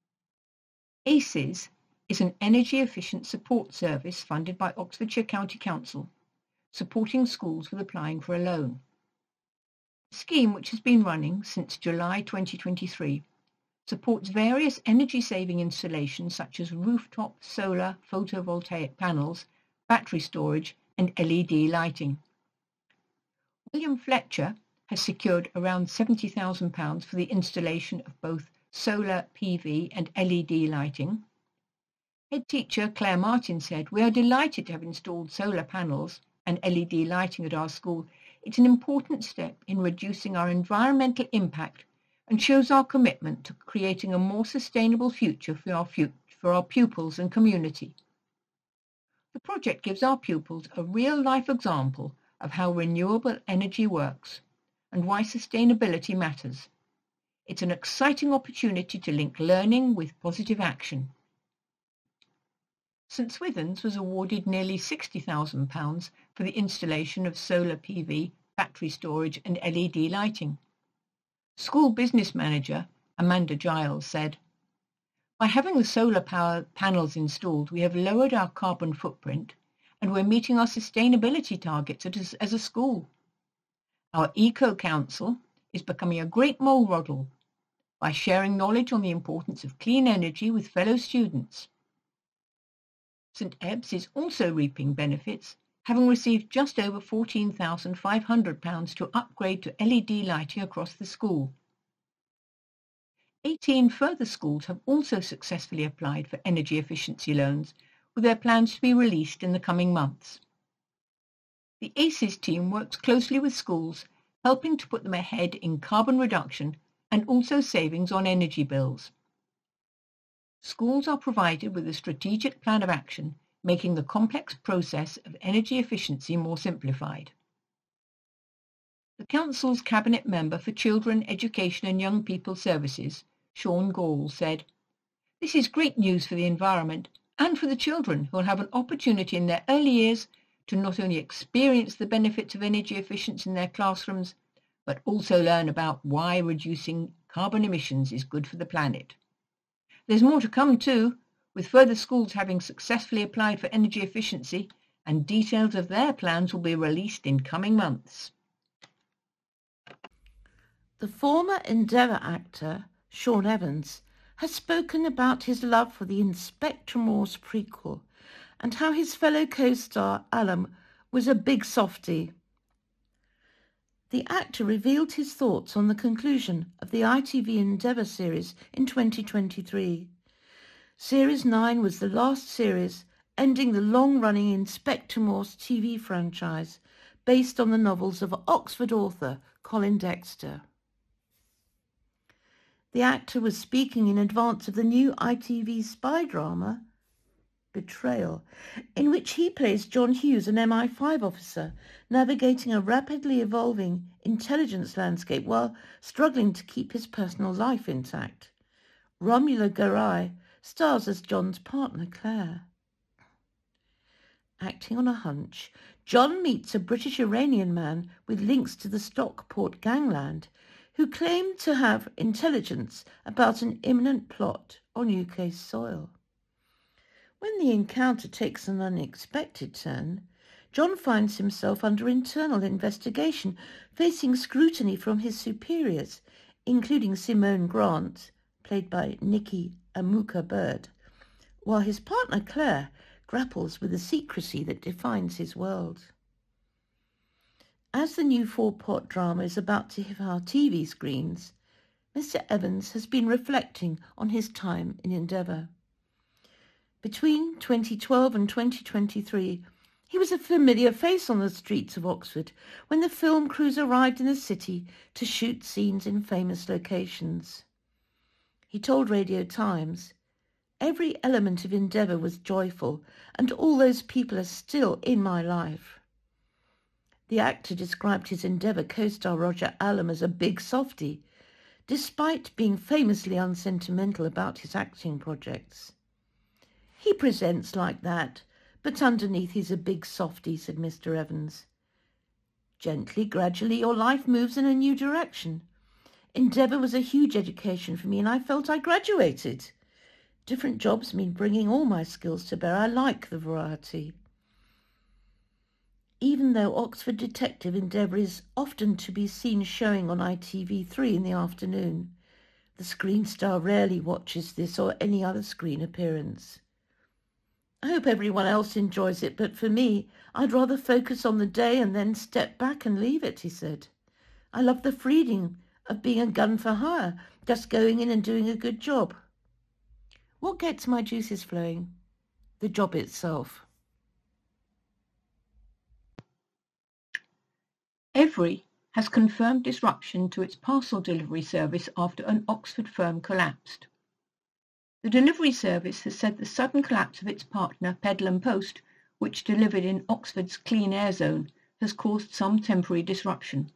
ACES is an energy efficient support service funded by Oxfordshire County Council, supporting schools with applying for a loan. The scheme, which has been running since July 2023, supports various energy-saving installations such as rooftop solar photovoltaic panels, battery storage and LED lighting. William Fletcher has secured around £70,000 for the installation of both solar PV and LED lighting. Head teacher Claire Martin said, "We are delighted to have installed solar panels and LED lighting at our school. It's an important step in reducing our environmental impact and shows our commitment to creating a more sustainable future for our pupils and community." The project gives our pupils a real-life example of how renewable energy works and why sustainability matters. It's an exciting opportunity to link learning with positive action. St Swithin's was awarded nearly £60,000 for the installation of solar PV, battery storage and LED lighting. School business manager Amanda Giles said, "By having the solar power panels installed, we have lowered our carbon footprint and we're meeting our sustainability targets as a school. Our Eco Council is becoming a great role model by sharing knowledge on the importance of clean energy with fellow students." St Ebbs is also reaping benefits, having received just over £14,500 to upgrade to LED lighting across the school. 18 further schools have also successfully applied for energy efficiency loans, with their plans to be released in the coming months. The ACES team works closely with schools, helping to put them ahead in carbon reduction and also savings on energy bills. Schools are provided with a strategic plan of action, making the complex process of energy efficiency more simplified. The Council's Cabinet Member for Children, Education and Young People Services, Sean Gall, said, "This is great news for the environment and for the children who will have an opportunity in their early years to not only experience the benefits of energy efficiency in their classrooms, but also learn about why reducing carbon emissions is good for the planet." There's more to come too, with further schools having successfully applied for energy efficiency, and details of their plans will be released in coming months. The former Endeavour actor, Sean Evans, has spoken about his love for the Inspector Morse prequel and how his fellow co-star Alan was a big softie. The actor revealed his thoughts on the conclusion of the ITV Endeavour series in 2023. Series 9 was the last series, ending the long-running Inspector Morse TV franchise based on the novels of Oxford author Colin Dexter. The actor was speaking in advance of the new ITV spy drama, Betrayal, in which he plays John Hughes, an MI5 officer, navigating a rapidly evolving intelligence landscape while struggling to keep his personal life intact. Romulo Garai stars as John's partner, Claire. Acting on a hunch, John meets a British-Iranian man with links to the Stockport gangland, who claimed to have intelligence about an imminent plot on UK soil. When the encounter takes an unexpected turn, John finds himself under internal investigation, facing scrutiny from his superiors, including Simone Grant, played by Nikki Amuka Bird, while his partner Claire grapples with the secrecy that defines his world. As the new four-part drama is about to hit our TV screens, Mr. Evans has been reflecting on his time in Endeavour. Between 2012 and 2023, He was a familiar face on the streets of Oxford when the film crews arrived in the city to shoot scenes in famous locations. He told Radio Times, "Every element of Endeavour was joyful, and all those people are still in my life." The actor described his Endeavour co-star Roger Allam as a big softie, despite being famously unsentimental about his acting projects. "He presents like that, but underneath he's a big softie," said Mr. Evans. "Gently, gradually, your life moves in a new direction. Endeavour was a huge education for me, and I felt I graduated. Different jobs mean bringing all my skills to bear. I like the variety." Even though Oxford Detective Endeavour is often to be seen showing on ITV3 in the afternoon, the screen star rarely watches this or any other screen appearance. "I hope everyone else enjoys it, but for me, I'd rather focus on the day and then step back and leave it," he said. "I love the freedom of being a gun for hire, just going in and doing a good job. What gets my juices flowing? The job itself." Evri has confirmed disruption to its parcel delivery service after an Oxford firm collapsed. The delivery service has said the sudden collapse of its partner, Pedal & Post, which delivered in Oxford's clean air zone, has caused some temporary disruption.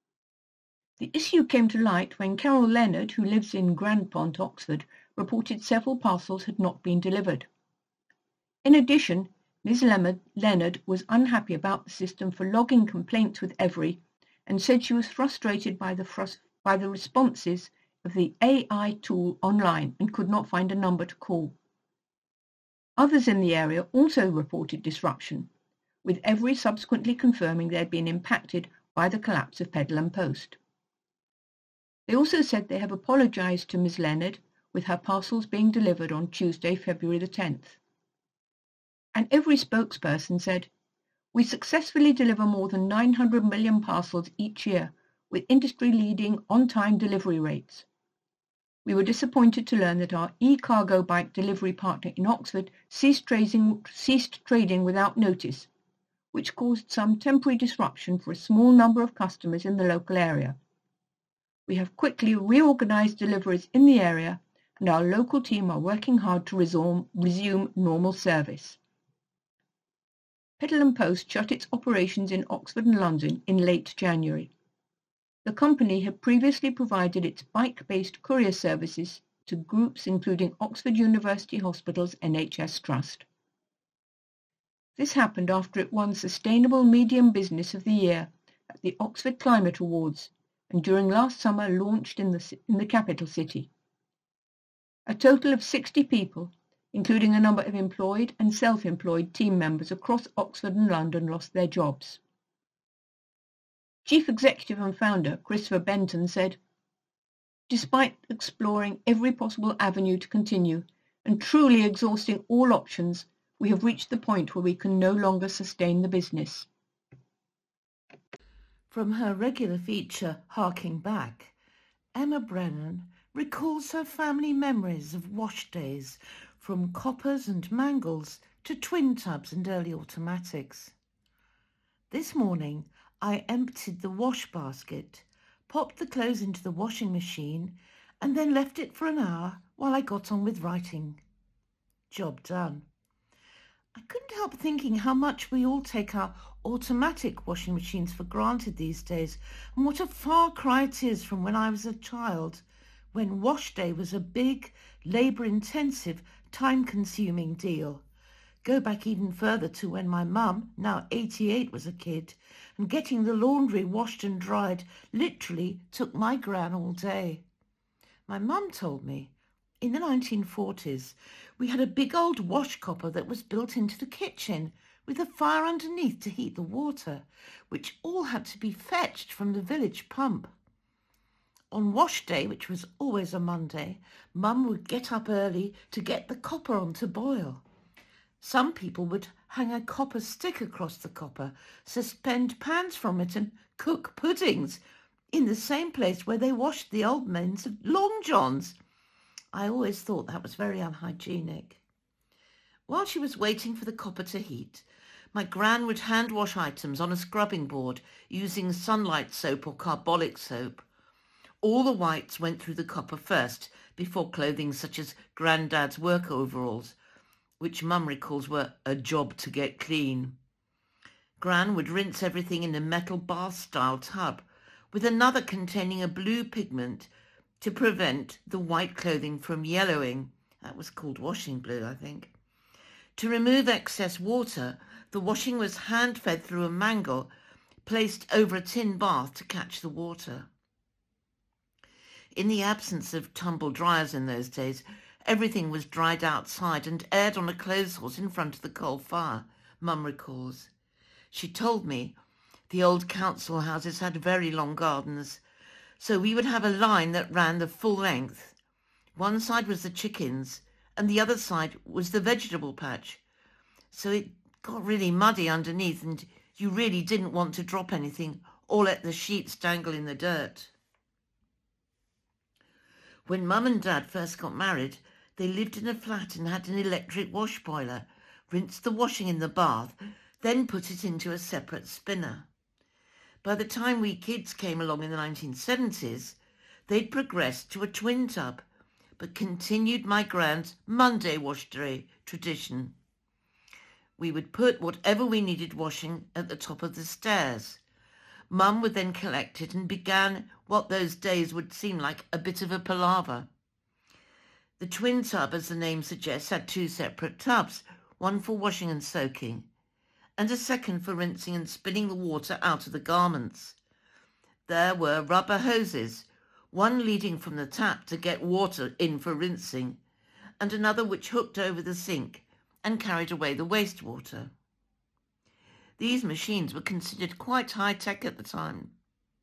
The issue came to light when Carol Leonard, who lives in Grandpont, Oxford, reported several parcels had not been delivered. In addition, Ms. Leonard was unhappy about the system for logging complaints with Evri and said she was frustrated by the responses of the AI tool online and could not find a number to call. Others in the area also reported disruption, with Evri subsequently confirming they had been impacted by the collapse of Pedal & Post. They also said they have apologised to Ms. Leonard, with her parcels being delivered on Tuesday, February the 10th. An Evri spokesperson said, "We successfully deliver more than 900 million parcels each year, with industry-leading on-time delivery rates. We were disappointed to learn that our e-cargo bike delivery partner in Oxford ceased trading without notice, which caused some temporary disruption for a small number of customers in the local area. We have quickly reorganised deliveries in the area, and our local team are working hard to resume normal service." Pedal & Post shut its operations in Oxford and London in late January. The company had previously provided its bike-based courier services to groups including Oxford University Hospitals NHS Trust. This happened after it won Sustainable Medium Business of the Year at the Oxford Climate Awards and during last summer launched in the capital city. A total of 60 people, including a number of employed and self-employed team members across Oxford and London, lost their jobs. Chief Executive and founder Christopher Benton said, "Despite exploring every possible avenue to continue and truly exhausting all options, we have reached the point where we can no longer sustain the business." From her regular feature, Harking Back, Emma Brennan recalls her family memories of wash days, from coppers and mangles to twin tubs and early automatics. "This morning, I emptied the wash basket, popped the clothes into the washing machine, and then left it for an hour while I got on with writing. Job done." I couldn't help thinking how much we all take our automatic washing machines for granted these days, and what a far cry it is from when I was a child, when wash day was a big, labour-intensive, time-consuming deal. Go back even further to when my mum, now 88, was a kid, and getting the laundry washed and dried literally took my gran all day. My mum told me, in the 1940s, we had a big old wash copper that was built into the kitchen, with a fire underneath to heat the water, which all had to be fetched from the village pump. On wash day, which was always a Monday, Mum would get up early to get the copper on to boil. Some people would hang a copper stick across the copper, suspend pans from it and cook puddings in the same place where they washed the old men's long johns. I always thought that was very unhygienic. While she was waiting for the copper to heat, My gran would hand wash items on a scrubbing board using sunlight soap or carbolic soap. All the whites went through the copper first before clothing such as Grandad's work overalls, which Mum recalls were a job to get clean. Gran would rinse everything in a metal bath-style tub with another containing a blue pigment to prevent the white clothing from yellowing. That was called washing blue, I think. To remove excess water, the washing was hand-fed through a mangle placed over a tin bath to catch the water. In the absence of tumble dryers in those days, everything was dried outside and aired on a clothes horse in front of the coal fire, Mum recalls. She told me the old council houses had very long gardens, so we would have a line that ran the full length. One side was the chickens and the other side was the vegetable patch. So it got really muddy underneath and you really didn't want to drop anything or let the sheets dangle in the dirt. When Mum and Dad first got married, they lived in a flat and had an electric wash boiler, rinsed the washing in the bath, then put it into a separate spinner. By the time we kids came along in the 1970s, they'd progressed to a twin tub, but continued my grand's Monday wash day tradition. We would put whatever we needed washing at the top of the stairs. Mum would then collect it and began what those days would seem like a bit of a palaver. The twin tub, as the name suggests, had two separate tubs, one for washing and soaking, and a second for rinsing and spinning the water out of the garments. There were rubber hoses, one leading from the tap to get water in for rinsing, and another which hooked over the sink and carried away the wastewater. These machines were considered quite high-tech at the time.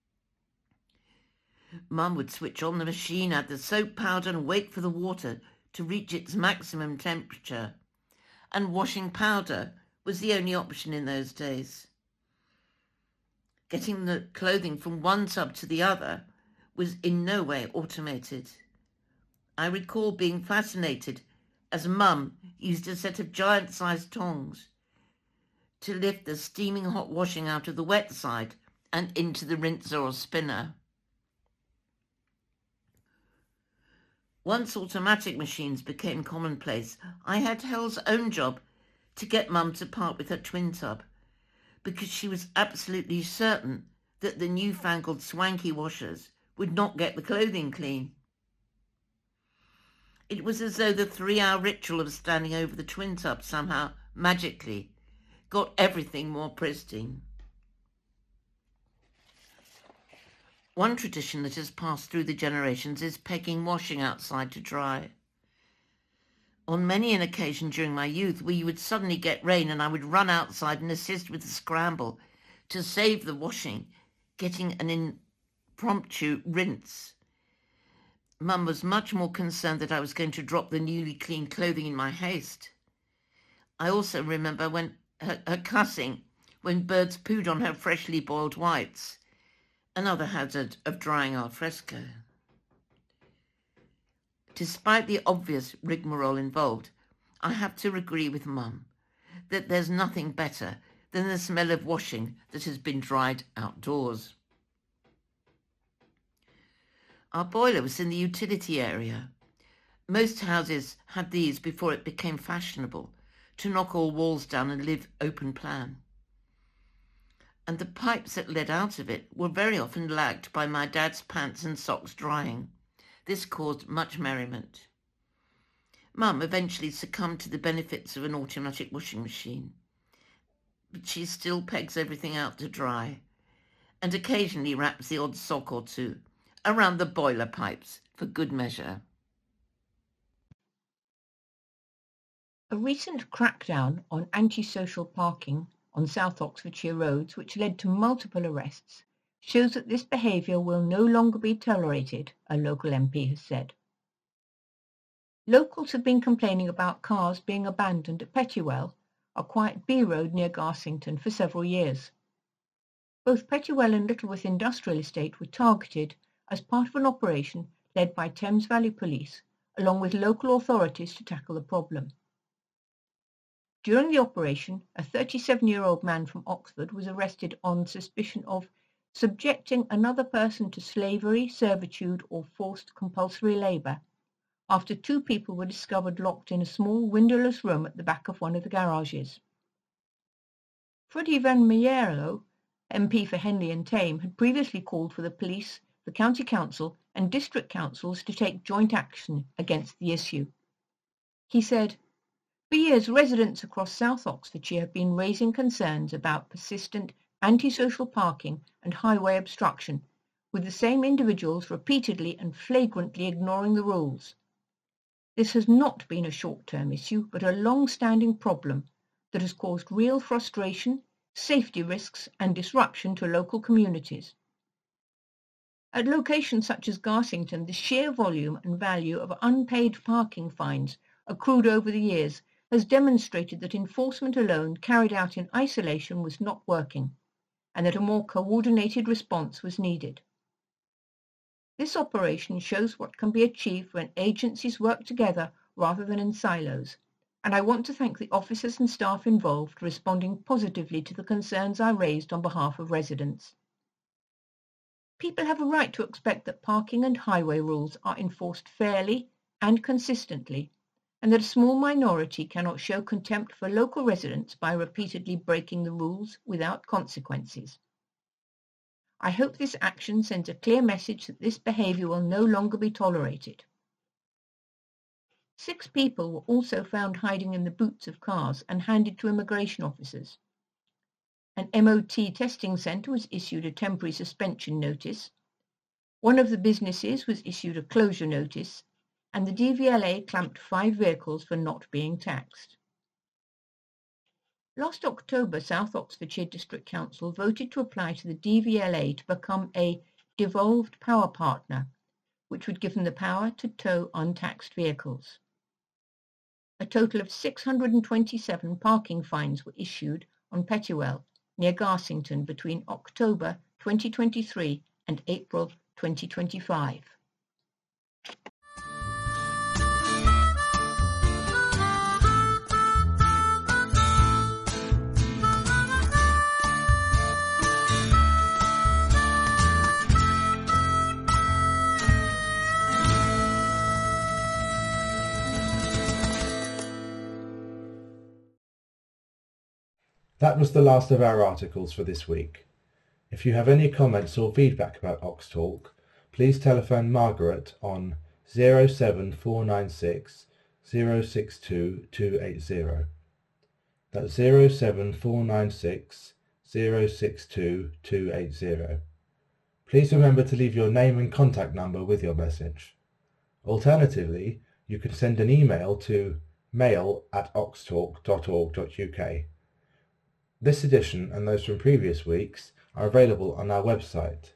Mum would switch on the machine, add the soap powder and wait for the water to reach its maximum temperature. And washing powder was the only option in those days. Getting the clothing from one tub to the other was in no way automated. I recall being fascinated as Mum used a set of giant-sized tongs to lift the steaming hot washing out of the wet side and into the rinser or spinner. Once automatic machines became commonplace, I had Hell's own job to get Mum to part with her twin tub, because she was absolutely certain that the newfangled swanky washers would not get the clothing clean. It was as though the 3-hour ritual of standing over the twin tub somehow, magically, got everything more pristine. One tradition that has passed through the generations is pegging washing outside to dry. On many an occasion during my youth, we would suddenly get rain and I would run outside and assist with the scramble to save the washing, getting an impromptu rinse. Mum was much more concerned that I was going to drop the newly cleaned clothing in my haste. I also remember when her cussing when birds pooed on her freshly boiled whites, another hazard of drying al fresco. Despite the obvious rigmarole involved, I have to agree with Mum that there's nothing better than the smell of washing that has been dried outdoors. Our boiler was in the utility area. Most houses had these before it became fashionable to knock all walls down and live open plan. And the pipes that led out of it were very often lagged by my dad's pants and socks drying. This caused much merriment. Mum eventually succumbed to the benefits of an automatic washing machine, but she still pegs everything out to dry and occasionally wraps the odd sock or two around the boiler pipes for good measure. A recent crackdown on antisocial parking on South Oxfordshire roads, which led to multiple arrests, shows that this behaviour will no longer be tolerated, a local MP has said. Locals have been complaining about cars being abandoned at Pettywell, a quiet B road near Garsington, for several years. Both Pettywell and Littlewith Industrial Estate were targeted as part of an operation led by Thames Valley Police, along with local authorities to tackle the problem. During the operation, a 37-year-old man from Oxford was arrested on suspicion of subjecting another person to slavery, servitude, or forced compulsory labour, after 2 people were discovered locked in a small windowless room at the back of one of the garages. Freddie Van Mierlo, MP for Henley and Tame, had previously called for the police, the county council and district councils to take joint action against the issue. He said, "For years, residents across South Oxfordshire have been raising concerns about persistent antisocial parking and highway obstruction, with the same individuals repeatedly and flagrantly ignoring the rules. This has not been a short-term issue, but a long-standing problem that has caused real frustration, safety risks and disruption to local communities. At locations such as Garsington, the sheer volume and value of unpaid parking fines accrued over the years has demonstrated that enforcement alone carried out in isolation was not working, and that a more coordinated response was needed. This operation shows what can be achieved when agencies work together rather than in silos, and I want to thank the officers and staff involved responding positively to the concerns I raised on behalf of residents. People have a right to expect that parking and highway rules are enforced fairly and consistently, and that a small minority cannot show contempt for local residents by repeatedly breaking the rules without consequences. I hope this action sends a clear message that this behaviour will no longer be tolerated." 6 people were also found hiding in the boots of cars and handed to immigration officers. An MOT testing centre was issued a temporary suspension notice. One of the businesses was issued a closure notice, and the DVLA clamped 5 vehicles for not being taxed. Last October, South Oxfordshire District Council voted to apply to the DVLA to become a devolved power partner, which would give them the power to tow untaxed vehicles. A total of 627 parking fines were issued on Pettiwell, near Garsington, between October 2023 and April 2025. That was the last of our articles for this week. If you have any comments or feedback about Oxtalk, please telephone Margaret on 07496 062 280. That's 07496 062 280. Please remember to leave your name and contact number with your message. Alternatively, you can send an email to mail@oxtalk.org.uk. This edition and those from previous weeks are available on our website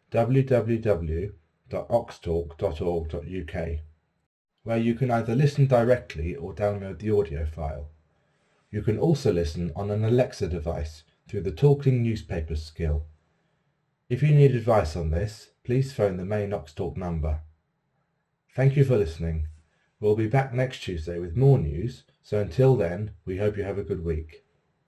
www.oxtalk.org.uk, where you can either listen directly or download the audio file. You can also listen on an Alexa device through the Talking Newspapers skill. If you need advice on this, please phone the main Oxtalk number. Thank you for listening. We'll be back next Tuesday with more news, so until then, we hope you have a good week.